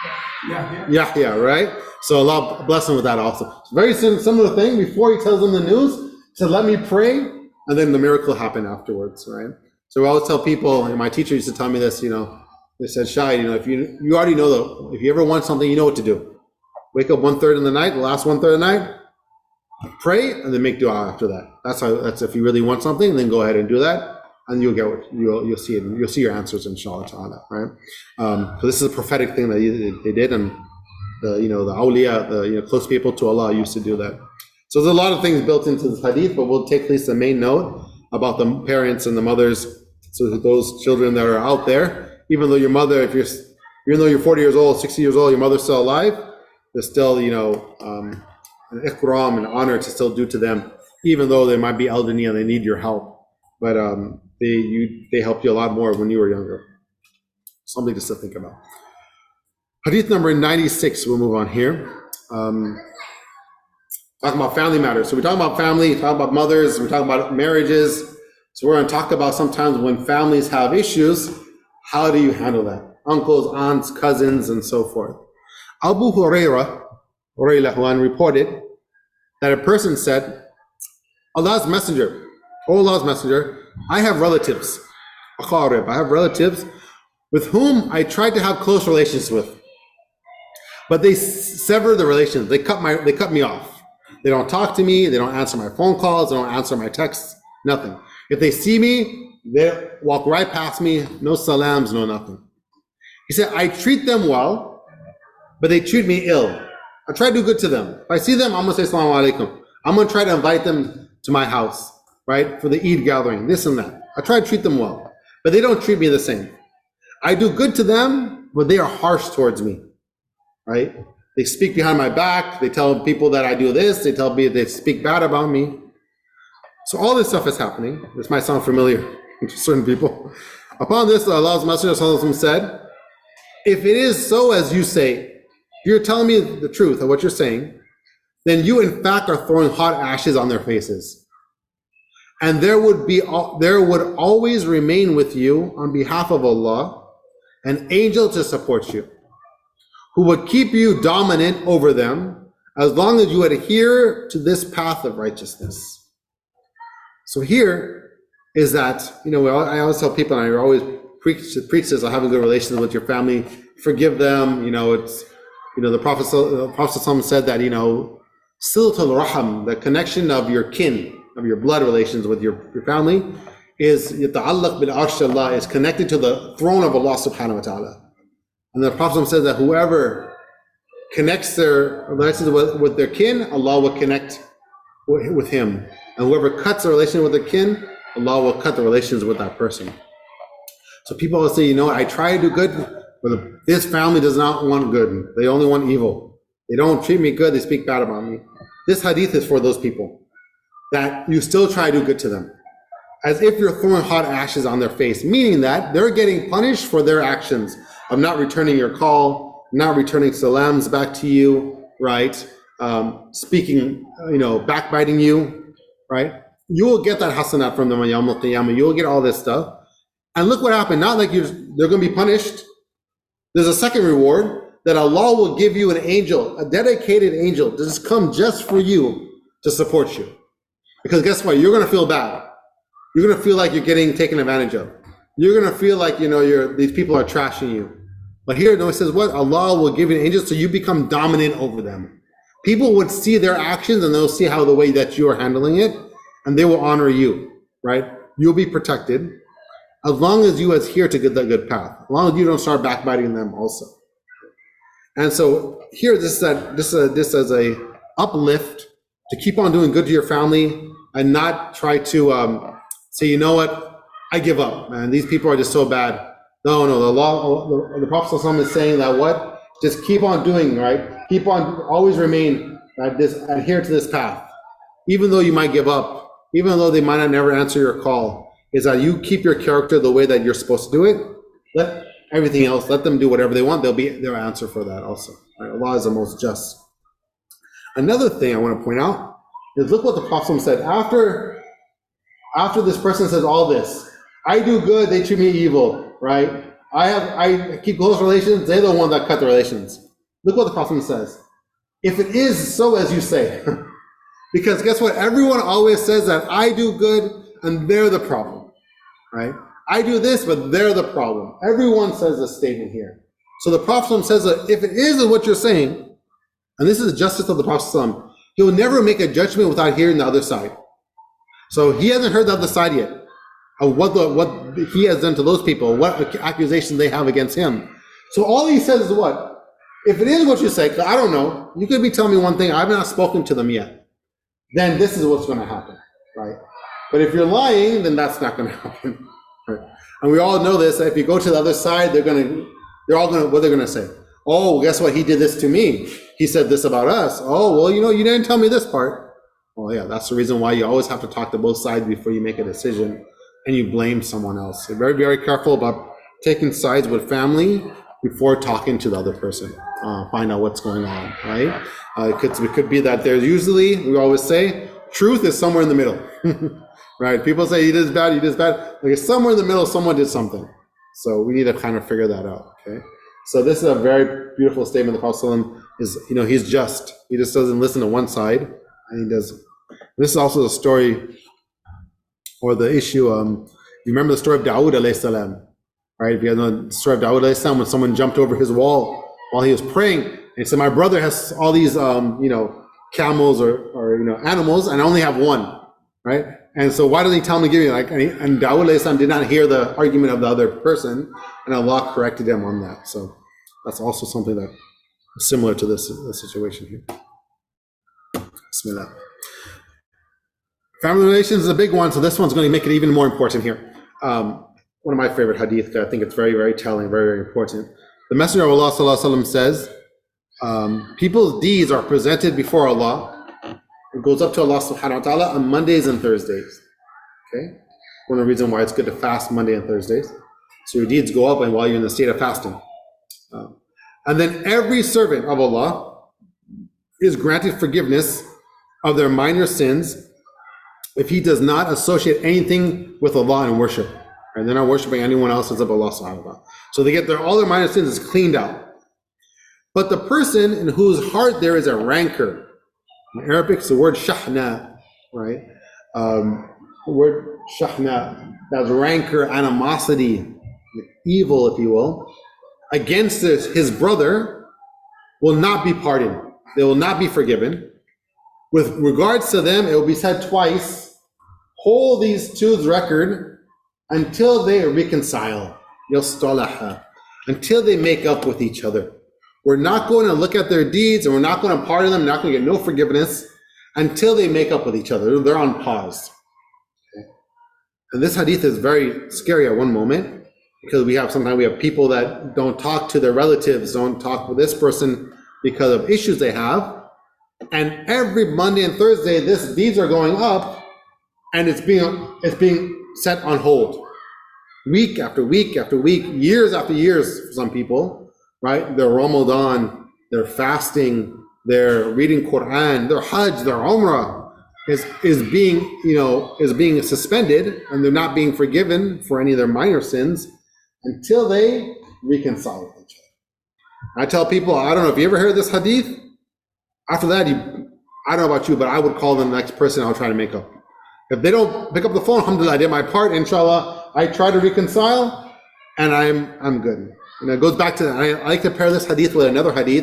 Yahya, right? So Allah blessed him with that also. Very similar thing. Before he tells them the news, he said, let me pray, and then the miracle happened afterwards, right? So we always tell people, and my teacher used to tell me this, they said, Shahid, if you already know if you ever want something, you know what to do. Wake up 1/3 in the night, the last 1/3 of the night, pray, and then make dua after that. That's if you really want something, then go ahead and do that. And you'll see it. You'll see your answers, inshallah ta'ala, right? So this is a prophetic thing that they did, and the awliya, the close people to Allah used to do that. So there's a lot of things built into this hadith, but we'll take at least the main note about the parents and the mothers. So those children that are out there, even though your mother, even though you're 40 years old, 60 years old, your mother's still alive, there's still an ikram and honor to still do to them, even though they might be elderly and they need your help. But they helped you a lot more when you were younger. Something just to think about. Hadith number 96, we'll move on here. Talking about family matters. So we talk about family, we talk about mothers, we talk about marriages. So we're going to talk about sometimes when families have issues, how do you handle that? Uncles, aunts, cousins, and so forth. Abu Hurairah reported that a person said, Allah's messenger, I have relatives, I have relatives with whom I tried to have close relations with, but they severed the relations. They cut me off. They don't talk to me. They don't answer my phone calls. They don't answer my texts. Nothing. If they see me, they walk right past me. No salams, no nothing. He said, I treat them well, but they treat me ill. I try to do good to them. If I see them, I'm going to say Assalamu alaikum. I'm going to try to invite them to my house, right, for the Eid gathering, this and that. I try to treat them well, but they don't treat me the same. I do good to them, but they are harsh towards me, right? They speak behind my back. They tell people that I do this. They speak bad about me. So all this stuff is happening. This might sound familiar to certain people. Upon this, Allah's Messenger said, if it is so as you say, if you're telling me the truth of what you're saying, then you in fact are throwing hot ashes on their faces. And there would always remain with you on behalf of Allah an angel to support you, who would keep you dominant over them as long as you adhere to this path of righteousness. So here is that, I always tell people, and I always preach this, I'll have a good relationship with your family, forgive them, the Prophet said that, Silatul Raham, the connection of your kin, of your blood relations with your family, is يتعلق بالعرش Allah, is connected to the throne of Allah subhanahu wa ta'ala. And the Prophet says that whoever connects their relations with their kin, Allah will connect with him. And whoever cuts a relation with their kin, Allah will cut the relations with that person. So people will say, you know, I try to do good, but this family does not want good. They only want evil. They don't treat me good, they speak bad about me. This hadith is for those people, that you still try to do good to them, as if you're throwing hot ashes on their face, meaning that they're getting punished for their actions of not returning your call, not returning salams back to you, right? Speaking, backbiting you, right? You will get that hasanat from them on Yawm al-Qiyamah. You will get all this stuff. And look what happened. Not like they're going to be punished. There's a second reward, that Allah will give you an angel, a dedicated angel, to just come just for you to support you. Because guess what? You're going to feel bad. You're going to feel like you're getting taken advantage of. You're going to feel like, these people are trashing you. But here, it says what? Allah will give you an angel so you become dominant over them. People would see their actions and they'll see how the way that you are handling it, and they will honor you, right? You'll be protected as long as you adhere to the good path, as long as you don't start backbiting them also. And so here, this as a uplift to keep on doing good to your family and not try to say, you know what, I give up, man. These people are just so bad. No, the Prophet ﷺ is saying that what? Just keep on doing, right? Keep on, always remain, adhere to this path. Even though you might give up, even though they might not never answer your call, is that you keep your character the way that you're supposed to do it. Let everything else, let them do whatever they want. They'll answer for that also. Right? Allah is the most just. Another thing I want to point out is look what the Prophet said. After this person says all this, I do good, they treat me evil, right? I keep close relations, they're the one that cut the relations. Look what the Prophet says. If it is so as you say, because guess what? Everyone always says that I do good and they're the problem, right? I do this, but they're the problem. Everyone says this statement here. So the Prophet says that if it is what you're saying, and this is the justice of the Prophet, he'll never make a judgment without hearing the other side. So he hasn't heard the other side yet of what he has done to those people, what accusations they have against him. So all he says is what? If it is what you say, 'cause I don't know, you could be telling me one thing, I've not spoken to them yet, then this is what's going to happen, right? But if you're lying, then that's not going to happen. Right? And we all know this, that if you go to the other side, what they're going to say? Oh, guess what? He did this to me. He said this about us. Oh, well, you didn't tell me this part. Well, yeah, that's the reason why you always have to talk to both sides before you make a decision and you blame someone else. So very, very careful about taking sides with family before talking to the other person. Find out what's going on, right? It could be that there's usually, we always say, truth is somewhere in the middle, right? People say he did bad, he did bad. Like somewhere in the middle, someone did something. So we need to kind of figure that out, okay? So this is a very beautiful statement. The Prophet is, he's just. He just doesn't listen to one side, and he does. This is also the story, or the issue. You remember the story of Dawood alayhi salam, right? If you guys know the story of Dawood alayhi salam, when someone jumped over his wall while he was praying, and he said, "My brother has all these, camels or animals, and I only have one, right? And so why doesn't he tell me to give me and Dawood alayhi salam did not hear the argument of the other person, and Allah corrected him on that. So that's also something that is similar to this situation here. Bismillah. Family relations is a big one, so this one's going to make it even more important here. One of my favorite hadith, I think it's very, very telling, very, very important. The Messenger of Allah sallallahu alaihi wasallam says, people's deeds are presented before Allah. It goes up to Allah subhanahu wa ta'ala on Mondays and Thursdays. Okay? One of the reasons why it's good to fast Monday and Thursdays. So your deeds go up and while you're in the state of fasting. And then every servant of Allah is granted forgiveness of their minor sins if he does not associate anything with Allah in worship. Right? They're not worshiping anyone else except Allah subhanahu wa ta'ala. So they get all their minor sins is cleaned out. But the person in whose heart there is a rancor, in Arabic it's the word shahna, right? The word shahna, that's rancor, animosity, evil, if you will, against his brother, will not be pardoned. They will not be forgiven. With regards to them, it will be said twice, hold these two's record until they reconcile, yastalaha, until they make up with each other. We're not going to look at their deeds and we're not going to pardon them, not going to get no forgiveness until they make up with each other. They're on pause. Okay? And this hadith is very scary at one moment because sometimes we have people that don't talk to their relatives, don't talk with this person because of issues they have. And every Monday and Thursday, these deeds are going up and it's being set on hold. Week after week after week, years after years for some people, right? They're Ramadan, they're fasting, they're reading Quran, their Hajj, their Umrah is being suspended, and they're not being forgiven for any of their minor sins until they reconcile with each other. I tell people, I don't know if you ever heard this hadith. After that, I don't know about you, but I would call the next person. I'll try to make up. If they don't pick up the phone, alhamdulillah, I did my part. Inshallah, I try to reconcile, and I'm good. And it goes back to, I like to pair this hadith with another hadith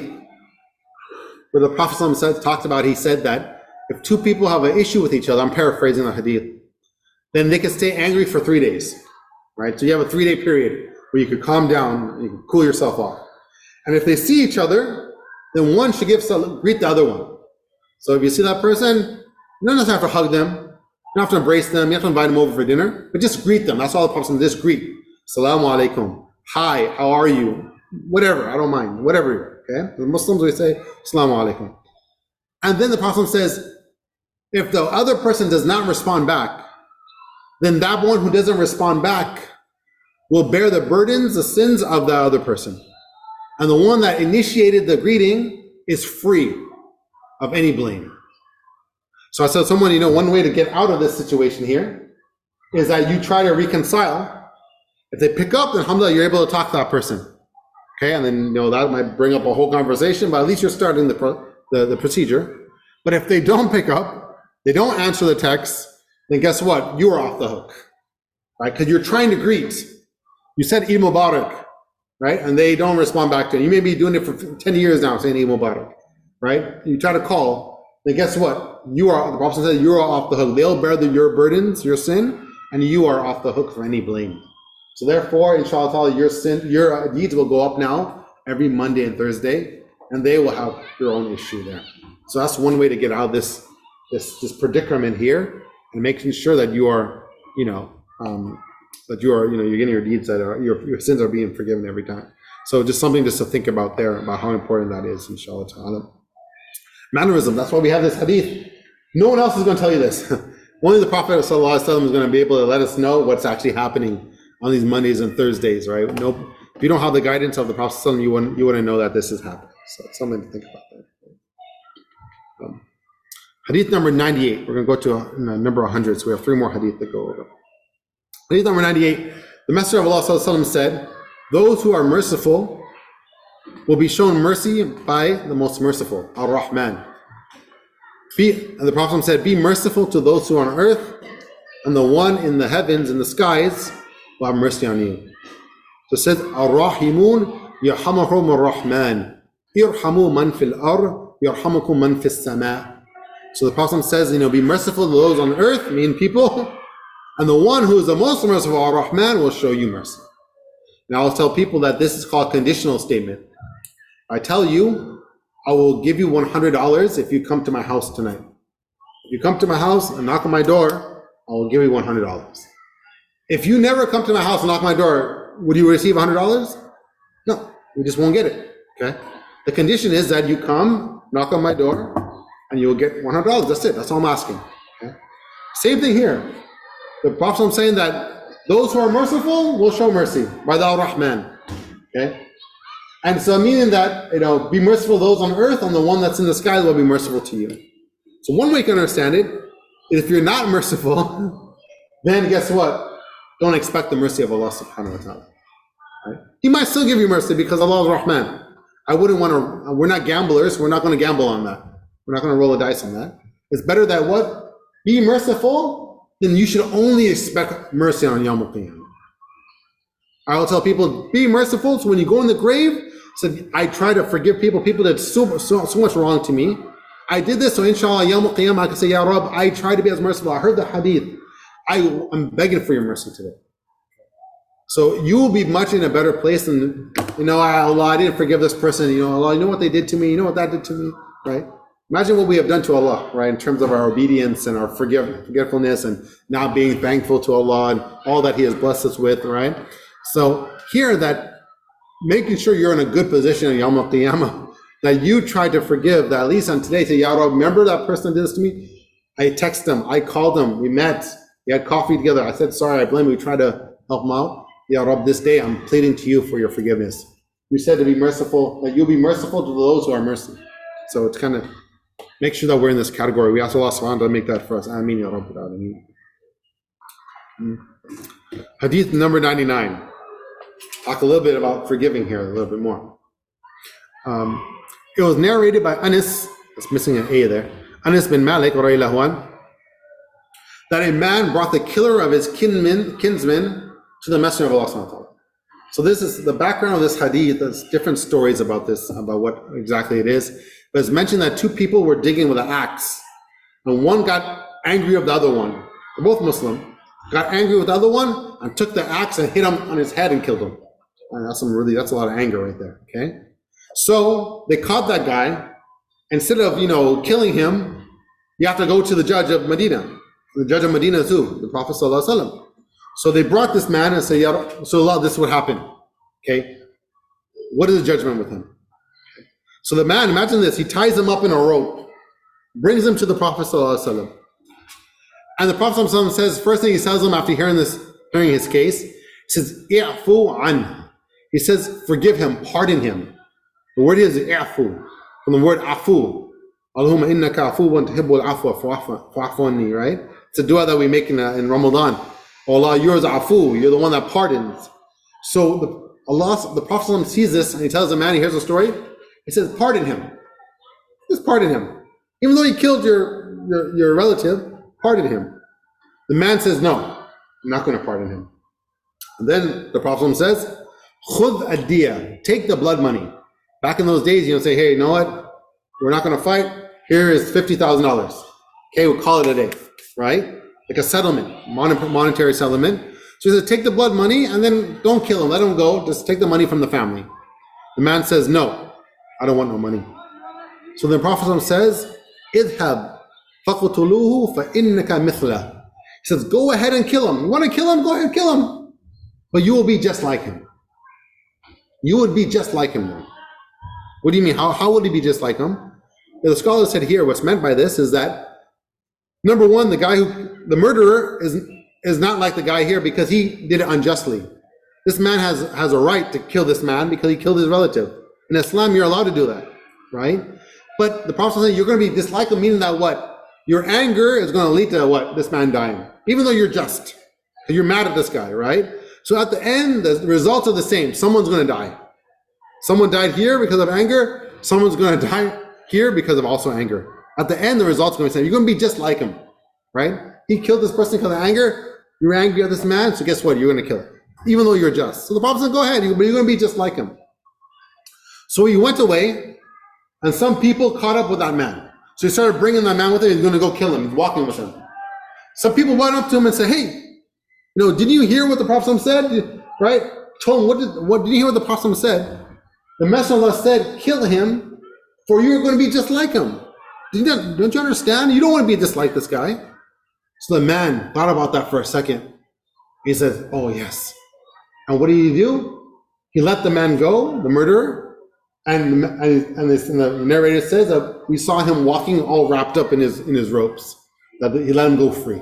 where the Prophet he said that if two people have an issue with each other, I'm paraphrasing the hadith, then they can stay angry for 3 days, right? So you have a 3-day period where you could calm down, you can cool yourself off. And if they see each other, then one should greet the other one. So if you see that person, you don't have to hug them, you don't have to embrace them, you have to invite them over for dinner, but just greet them. That's all the Prophet said, just greet. Assalamu alaikum. Hi, how are you? Whatever, I don't mind, whatever, okay? The Muslims, we say, Assalamu alaikum. And then the Prophet says, if the other person does not respond back, then that one who doesn't respond back will bear the burdens, the sins of the other person. And the one that initiated the greeting is free of any blame. So I said, someone, one way to get out of this situation here is that you try to reconcile. If they pick up, then alhamdulillah, you're able to talk to that person. Okay, and then that might bring up a whole conversation, but at least you're starting the procedure. But if they don't pick up, they don't answer the text, then guess what? You are off the hook, right? Because you're trying to greet. You said Eid Mubarak, right? And they don't respond back to it. You may be doing it for 10 years now, saying Eid Mubarak, right? You try to call, then guess what? The Prophet said you are off the hook. They'll bear your burdens, your sin, and you are off the hook for any blame. So therefore, inshallah, your deeds will go up now every Monday and Thursday, and they will have your own issue there. So that's one way to get out of this predicament here, and making sure that you are, you're getting your deeds that are your sins are being forgiven every time. So just something to think about there, about how important that is, inshallah ta'ala. Mannerism, that's why we have this hadith. No one else is going to tell you this. Only the Prophet sallallahu alaihi wasallam is going to be able to let us know what's actually happening on these Mondays and Thursdays, right? Nope. If you don't have the guidance of the Prophet sallallahu alaihi wasallam, you wouldn't know that this is happening. So it's something to think about there. Hadith number 98. We're going to go to number 100. So we have 3 more hadith to go over. Hadith number 98. The Messenger of Allah sallallahu alaihi wasallam said, "Those who are merciful will be shown mercy by the most merciful, Ar-Rahman." And the Prophet said, "Be merciful to those who are on earth, and the one in the heavens, in the skies, will have mercy on you." So it says, "Ar-Rahimun yarhamuhum Ar-Rahman, irhamu man fil ard, yarhamukum man fis sama." So the Prophet says, be merciful to those on earth, mean people, and the one who is the most merciful, Ar-Rahman, will show you mercy. Now I'll tell people that this is called conditional statement. I tell you, I will give you $100 if you come to my house tonight. If you come to my house and knock on my door, I will give you $100. If you never come to my house and knock on my door, would you receive $100? No, you just won't get it, okay? The condition is that you come, knock on my door, and you will get $100. That's it, that's all I'm asking, okay? Same thing here. The Prophet is saying that those who are merciful will show mercy by the Ar-Rahman, okay? And so meaning that, be merciful to those on earth, and the one that's in the sky will be merciful to you. So one way you can understand it is if you're not merciful, then guess what? Don't expect the mercy of Allah subhanahu wa ta'ala. Right? He might still give you mercy because Allah is Rahman. We're not gamblers, we're not going to gamble on that. We're not going to roll the dice on that. It's better that what? Be merciful, then you should only expect mercy on Yawm al-Qiyamah. I will tell people, be merciful, so when you go in the grave, I try to forgive people that so much wrong to me. I did this, so inshallah, Yawm al-Qiyamah, I can say, Ya Rabb, I try to be as merciful. I heard the hadith. I'm begging for your mercy today. So you will be much in a better place than, Allah, I didn't forgive this person. Allah, you know what they did to me? You know what that did to me, right? Imagine what we have done to Allah, right? In terms of our obedience and our forgetfulness and not being thankful to Allah and all that He has blessed us with, right? So here that making sure you're in a good position in Yawm al-Qiyamah, that you try to forgive, that at least on today, say, Ya Rab, remember that person did this to me? I text them, I called them, we met, we had coffee together. I said, sorry, I blame you, we tried to help them out. Ya Rab, this day I'm pleading to you for your forgiveness. You said to be merciful, that you'll be merciful to those who are mercy. So it's kind of, make sure that we're in this category. We ask Allah subhanahu wa ta'ala to make that for us. Ameen ya Rabbil Alameen. Hadith number 99. Talk a little bit about forgiving here, a little bit more. It was narrated by Anas, it's missing an A there, Anas bin Malik, that a man brought the killer of his kinsman to the Messenger of Allah subhanahu wa ta'ala. So this is the background of this hadith. There's different stories about this, about what exactly it is. But it's mentioned that two people were digging with an axe, and one got angry with the other one. They're both Muslim. Got angry with the other one and took the axe and hit him on his head and killed him. And that's a lot of anger right there. Okay, so they caught that guy. Instead of killing him, you have to go to the judge of Medina. The judge of Medina is who? The Prophet sallallahu alaihi wasallam. So they brought this man and said, Ya Rasulullah, this is what happened. Okay, what is the judgment with him? Okay. So the man, imagine this, he ties him up in a rope, brings him to the Prophet sallallahu alaihi wasallam. And the Prophet sallallahu alaihi wasallam says, first thing he tells him after hearing his case, he says, I'fu an. He says, forgive him, pardon him. The word is i'fu, from the word afu. Allahumma innaka afuwan tuhibbul afwa fa'fu anni, right? It's a dua that we make in Ramadan. Oh Allah, yours afu, you're the one that pardons. So the Prophet sees this and he tells the man, he hears the story, he says, pardon him. Just pardon him. Even though he killed your relative, pardon him. The man says, no, I'm not going to pardon him. And then the Prophet says, khudh ad-diya, take the blood money. Back in those days, say, hey, you know what? We're not going to fight. Here is $50,000. Okay, we'll call it a day, right? Like a settlement, monetary settlement. So he says, take the blood money and then don't kill him. Let him go. Just take the money from the family. The man says, no, I don't want no money. So the Prophet says, idhab faqtuluhu fa innaka mithla. He says, go ahead and kill him. You want to kill him? Go ahead and kill him. But you will be just like him. You would be just like him then. What do you mean? How would he be just like him? The scholar said here, what's meant by this is that, number one, the murderer is not like the guy here because he did it unjustly. This man has a right to kill this man because he killed his relative. In Islam, you're allowed to do that, right? But the Prophet said you're going to be dislike him, meaning that what? Your anger is going to lead to what? This man dying. Even though you're just. You're mad at this guy, right? So at the end, the results are the same. Someone's going to die. Someone died here because of anger. Someone's going to die here because of also anger. At the end, the results are going to be the same. You're going to be just like him, right? He killed this person because of anger. You're angry at this man, so guess what? You're going to kill him, even though you're just. So the Prophet said, go ahead, but you're going to be just like him. So he went away, and some people caught up with that man. So he started bringing that man with him. He's going to go kill him. He's walking with him. Some people went up to him and said, hey, didn't you hear what the Prophet said? Right? Told him, did you hear what the Prophet said? The Messenger of Allah said, kill him, for you're going to be just like him. Don't you understand? You don't want to be just like this guy. So the man thought about that for a second. He says, oh, yes. And what did he do? He let the man go, the murderer. And the narrator says that we saw him walking all wrapped up in his ropes. That he let him go free.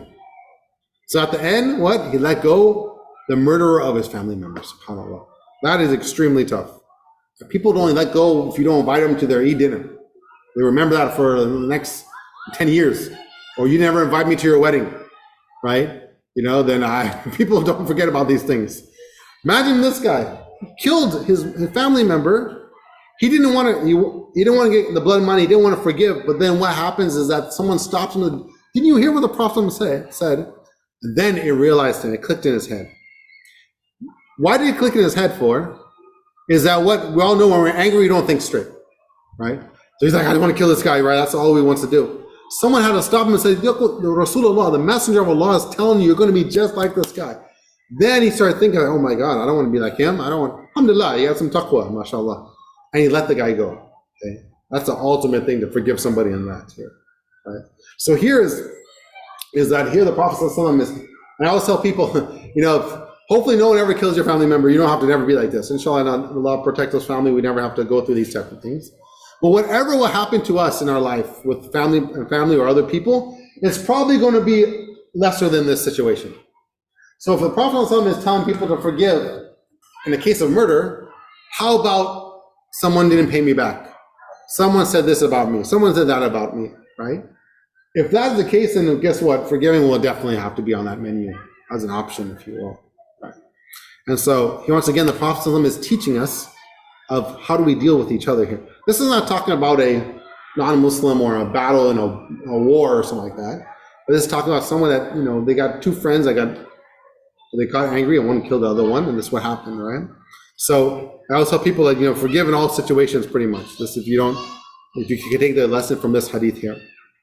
So at the end, what? He let go the murderer of his family members. SubhanAllah. That is extremely tough. People don't let go if you don't invite them to their Eid dinner. They remember that for the next 10 years. Or you never invite me to your wedding, right? Then people don't forget about these things. Imagine this guy killed his family member. He didn't want to get the blood money. He didn't want to forgive. But then what happens is that someone stops him. Didn't you hear what the Prophet said? And then it realized him. It clicked in his head. Why did it click in his head for? Is that what we all know when we're angry, we don't think straight, right? So he's like, I don't want to kill this guy, right? That's all he wants to do. Someone had to stop him and say, look, the Rasulullah, the Messenger of Allah is telling you, you're going to be just like this guy. Then he started thinking, oh my God, I don't want to be like him. I don't want, alhamdulillah, he had some taqwa, mashallah. And he let the guy go. Okay, that's the ultimate thing, to forgive somebody in that here. Right? So here is that here the Prophet ﷺ is, and I always tell people, hopefully no one ever kills your family member. You don't have to never be like this. Inshallah, Allah protect us family. We never have to go through these type of things. But whatever will happen to us in our life with family or other people, it's probably going to be lesser than this situation. So if the Prophet ﷺ is telling people to forgive in the case of murder, how about someone didn't pay me back? Someone said this about me. Someone said that about me, right? If that's the case, then guess what? Forgiving will definitely have to be on that menu as an option, if you will. Right? And so, once again, the Prophet ﷺ is teaching us of how do we deal with each other here. This is not talking about a non-Muslim or a battle in a war or something like that. But this is talking about someone that, they got two friends they got angry and one killed the other one, and this is what happened, right? So I always tell people that, forgive in all situations pretty much. This if you can take the lesson from this hadith here.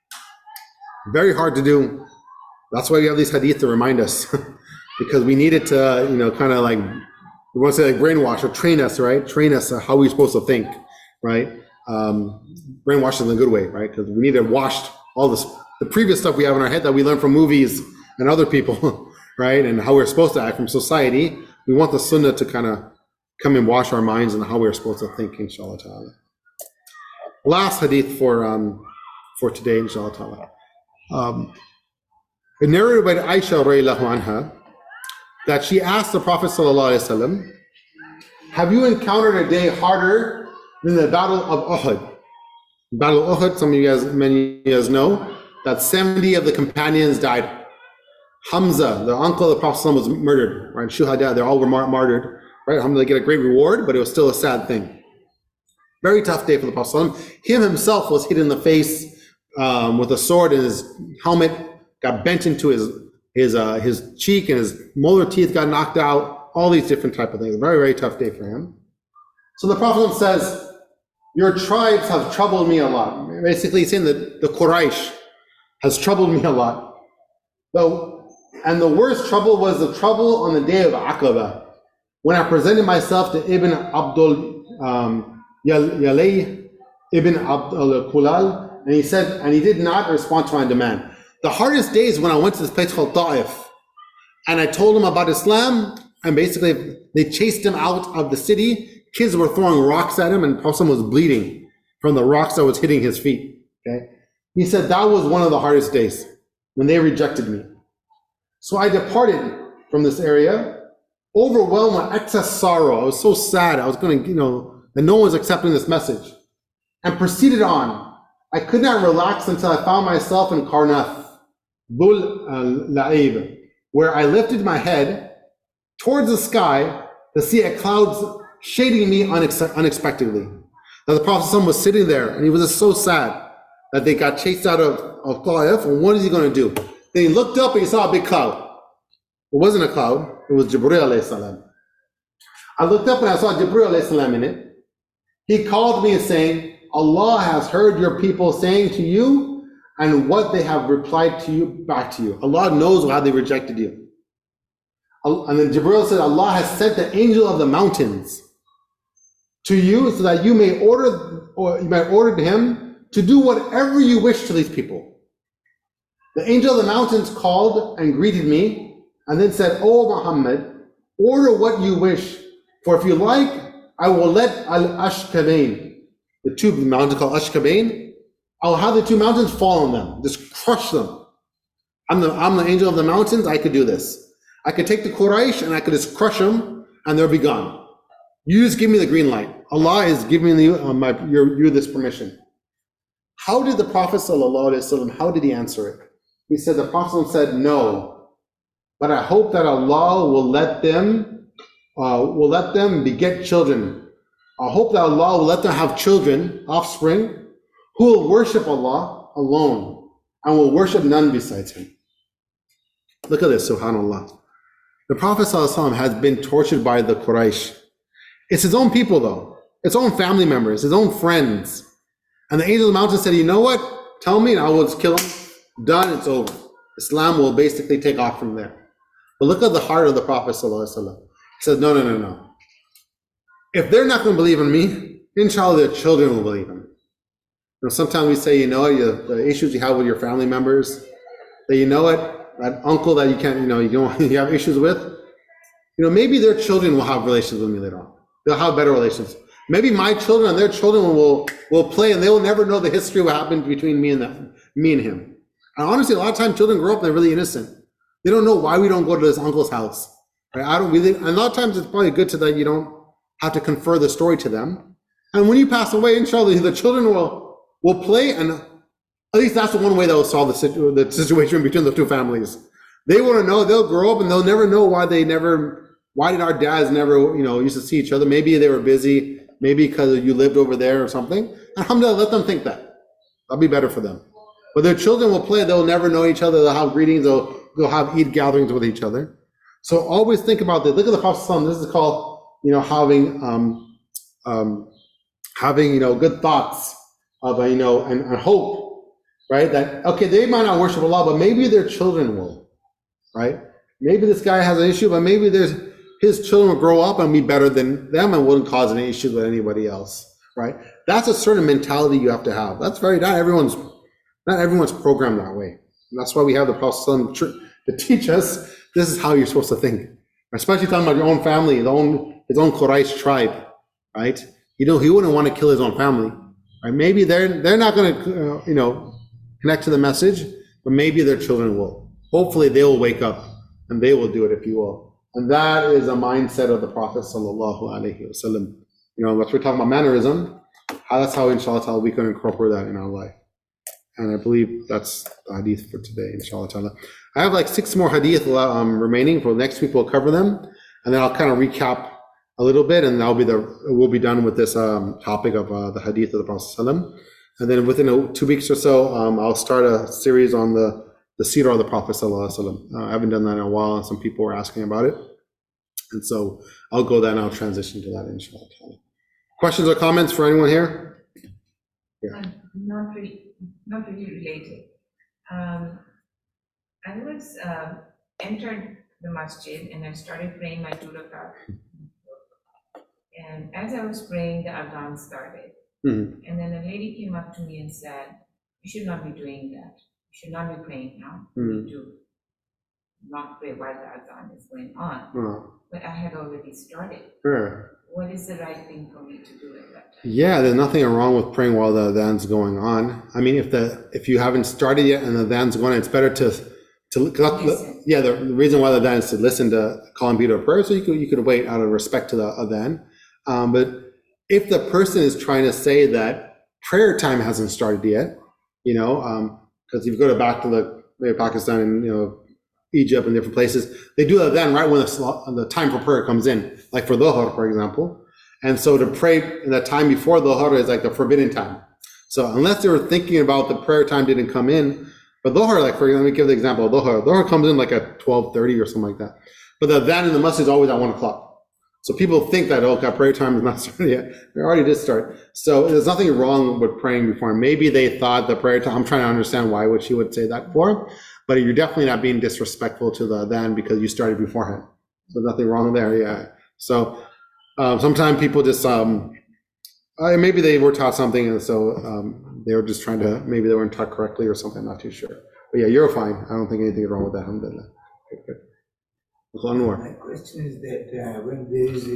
Very hard to do. That's why we have these hadith to remind us. Because we need it to, kind of like, we want to say like brainwash or train us, right? Train us how we're supposed to think, right? Brainwash in a good way, right? Because we need to wash all the previous stuff we have in our head that we learn from movies and other people, right? And how we're supposed to act from society. We want the sunnah to kind of come and wash our minds and how we're supposed to think, inshallah ta'ala. Last hadith for today, inshallah ta'ala. Narrated by Aisha radiallahu anha, that she asked the Prophet sallallahu alaihi wasallam, have you encountered a day harder than the Battle of Uhud? Battle of Uhud, many of you guys know, that 70 of the companions died. Hamza, the uncle of the Prophet was murdered, right? Shuhada, they all were martyred, right? Hamza, they get a great reward, but it was still a sad thing. Very tough day for the Prophet. Him himself was hit in the face with a sword, and his helmet got bent into his cheek, and his molar teeth got knocked out. All these different type of things. Very, very tough day for him. So the Prophet says, your tribes have troubled me a lot. Basically, he's saying that the Quraysh has troubled me a lot. And the worst trouble was the trouble on the day of Aqaba, when I presented myself to Ibn Abdul Yalay, Ibn Abdul Kulal, and he said, and he did not respond to my demand. The hardest days when I went to this place called Ta'if, and I told him about Islam, and basically they chased him out of the city. Kids were throwing rocks at him, and Prophet was bleeding from the rocks that was hitting his feet. Okay, he said that was one of the hardest days when they rejected me. So I departed from this area, overwhelmed with excess sorrow. I was so sad. I was going to, that no one's accepting this message, and proceeded on. I could not relax until I found myself in Karnath, Bul La'ib, where I lifted my head towards the sky to see a cloud shading me unexpectedly. Now the Prophet ﷺ was sitting there, and he was just so sad that they got chased out of Ta'if, and what is he going to do? Then he looked up and he saw a big cloud. It wasn't a cloud, it was Jibreel alayhi salam. I looked up and I saw Jibreel alayhi salam in it. He called me saying, Allah has heard your people saying to you and what they have replied to you back to you. Allah knows how they rejected you. And then Jibreel said, Allah has sent the angel of the mountains to you so that you may order him to do whatever you wish to these people. The angel of the mountains called and greeted me and then said, O Muhammad, order what you wish, for if you like, I will let Al-Ashkabain, the two mountains called Ashkabain, I'll have the two mountains fall on them, just crush them. I'm the angel of the mountains, I could do this. I could take the Quraysh and I could just crush them and they'll be gone. You just give me the green light. Allah is giving you this permission. How did the Prophet ﷺ, how did he answer it? He said, the Prophet said, no, but I hope that Allah will let them beget children. I hope that Allah will let them have children, offspring, who will worship Allah alone and will worship none besides him. Look at this, subhanAllah. The Prophet ﷺ has been tortured by the Quraysh. It's his own people though, his own family members, his own friends. And the angel of the mountain said, you know what? Tell me and I will just kill him. Done, it's over. Islam will basically take off from there. But look at the heart of the Prophet sallallahu alaihi wasallam. He said, no. If they're not going to believe in me, inshallah, their children will believe in me. Sometimes we say, the issues you have with your family members, that that uncle that you can't, you have issues with, maybe their children will have relations with me later on. They'll have better relations. Maybe my children and their children will play, and they will never know the history of what happened between me and him. And honestly, a lot of times children grow up and they're really innocent. They don't know why we don't go to this uncle's house. Right? And a lot of times it's probably good that you don't have to confer the story to them. And when you pass away, inshallah, the children will play, and at least that's the one way that will solve the situation between the two families. They want to know, they'll grow up and they'll never know why did our dads never, used to see each other. Maybe they were busy, maybe because you lived over there or something. Alhamdulillah, let them think that. That'll be better for them. But their children will play, they'll never know each other, they'll have greetings, they'll have Eid gatherings with each other. So always think about this. Look at the Prophet ﷺ. This is called, having good thoughts of and hope, right? That okay, they might not worship Allah, but maybe their children will, right? Maybe this guy has an issue, but maybe his children will grow up and be better than them and wouldn't cause any issues with anybody else, right? That's a certain mentality you have to have. That's not everyone's programmed that way. And that's why we have the Prophet ﷺ to teach us this is how you're supposed to think. Especially talking about your own family, his own Quraysh tribe, right? He wouldn't want to kill his own family, right? Maybe they're not going to connect to the message, but maybe their children will. Hopefully they will wake up and they will do it, if you will. And that is a mindset of the Prophet sallallahu alaihi wasallam. That's we're talking about mannerism. That's how inshallah we can incorporate that in our life. And I believe that's the hadith for today, inshallah ta'ala. I have like 6 more hadith remaining. For next week, we'll cover them. And then I'll kind of recap a little bit, and we'll be done with this topic of the hadith of the Prophet ﷺ. And then within 2 weeks or so, I'll start a series on the seerah of the Prophet ﷺ. I haven't done that in a while, and some people were asking about it. And so I'll go there and I'll transition to that, inshallah ta'ala. Questions or comments for anyone here? Yeah. Not really related. I was entered the masjid and I started praying my 2 rakat. And as I was praying, the adhan started. Mm-hmm. And then a lady came up to me and said, "You should not be doing that. You should not be praying now. Mm-hmm. You need to not pray while the adhan is going on." Mm-hmm. But I had already started. Sure. What is the right thing for me to do at that time? Yeah, there's nothing wrong with praying while the adhan's going on. I mean, if you haven't started yet and the adhan's going on, it's better to listen. The reason why the adhan is to listen to calling people to prayer, so you could wait out of respect to the adhan. But if the person is trying to say that prayer time hasn't started yet, because if you go back to maybe Pakistan and Egypt and different places, they do that then right when the time for prayer comes in, like for Dhuhr, for example. And so to pray in the time before Dhuhr is like the forbidden time. So unless they were thinking about the prayer time didn't come in, but Dhuhr, like let me give the example of Dhuhr. Dhuhr comes in like at 12:30 or something like that. But the adhan in the masjid is always at 1 o'clock. So people think that, prayer time is not started yet. It already did start. So there's nothing wrong with praying before. Maybe they thought the prayer time, I'm trying to understand why she would say that for, but you're definitely not being disrespectful to the adhan because you started beforehand. So nothing wrong there, yeah. So sometimes people just, maybe they were taught something and so they were just maybe they weren't taught correctly or something, I'm not too sure. But yeah, you're fine. I don't think anything is wrong with that, alhamdulillah. Good. One more. My question is that when there is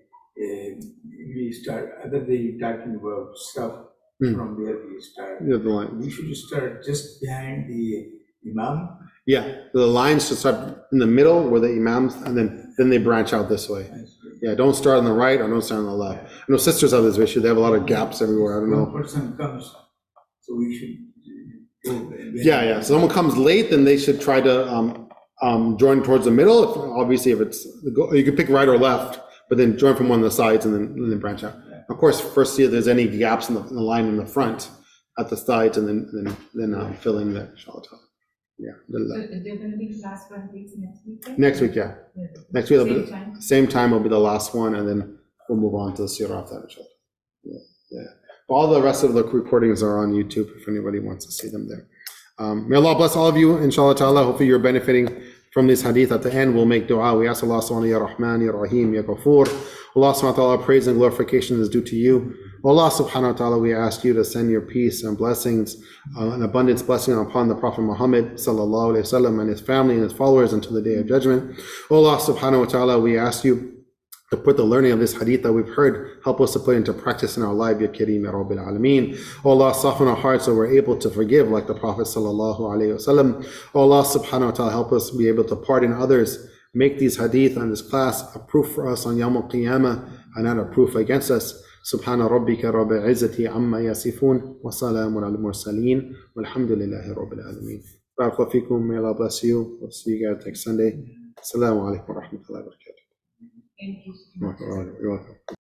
we start, other than talking about stuff from where we start, we should start just behind the imam. Yeah, the lines should start in the middle where the imams, and then they branch out this way. Yeah, don't start on the right or don't start on the left. I know sisters have this issue; they have a lot of gaps everywhere. I don't know. One person comes, so we should go. Yeah. So someone comes late, then they should try to. Join towards the middle. Obviously, if you can pick right or left, but then join from one of the sides and then branch out. Of course, first see if there's any gaps in the line in the front, at the sides, and then fill in the inshallah. Yeah. So they're going to be the last one next week? Next week, yeah. Next week, same time will be the last one, and then we'll move on to the seerah after that, inshallah. Yeah. All the rest of the recordings are on YouTube if anybody wants to see them there. May Allah bless all of you, inshallah ta'ala. Hopefully you're benefiting from this hadith at the end, we'll make dua. We ask Allah subhanahu wa ta'ala, Ya Rahman, Ya Rahim, Ya Ghafoor. Allah subhanahu wa ta'ala, praise and glorification is due to you. Allah subhanahu wa ta'ala, we ask you to send your peace and blessings, an abundance blessing upon the Prophet Muhammad sallallahu alayhi wasallam and his family and his followers until the day of judgment. Allah subhanahu wa ta'ala, we ask you to put the learning of this hadith that we've heard, help us to put into practice in our life, Ya Kareem, Ya Rabbil Alameen. Oh Allah, soften our hearts so we're able to forgive like the Prophet sallallahu alayhi wasallam. Oh Allah subhanahu wa ta'ala, help us be able to pardon others. Make these hadith and this class a proof for us on Yawm al-Qiyamah and not a proof against us. Subhana rabbika rabbil izzati amma yasifun wa salamun al mursaleen walhamdulillahi rabbil alameen. Barakallahu feekum. May Allah bless you. We'll see you guys next Sunday. Assalamu alaikum wa rahmatullahi wa barakatuh. Thank you. You're welcome.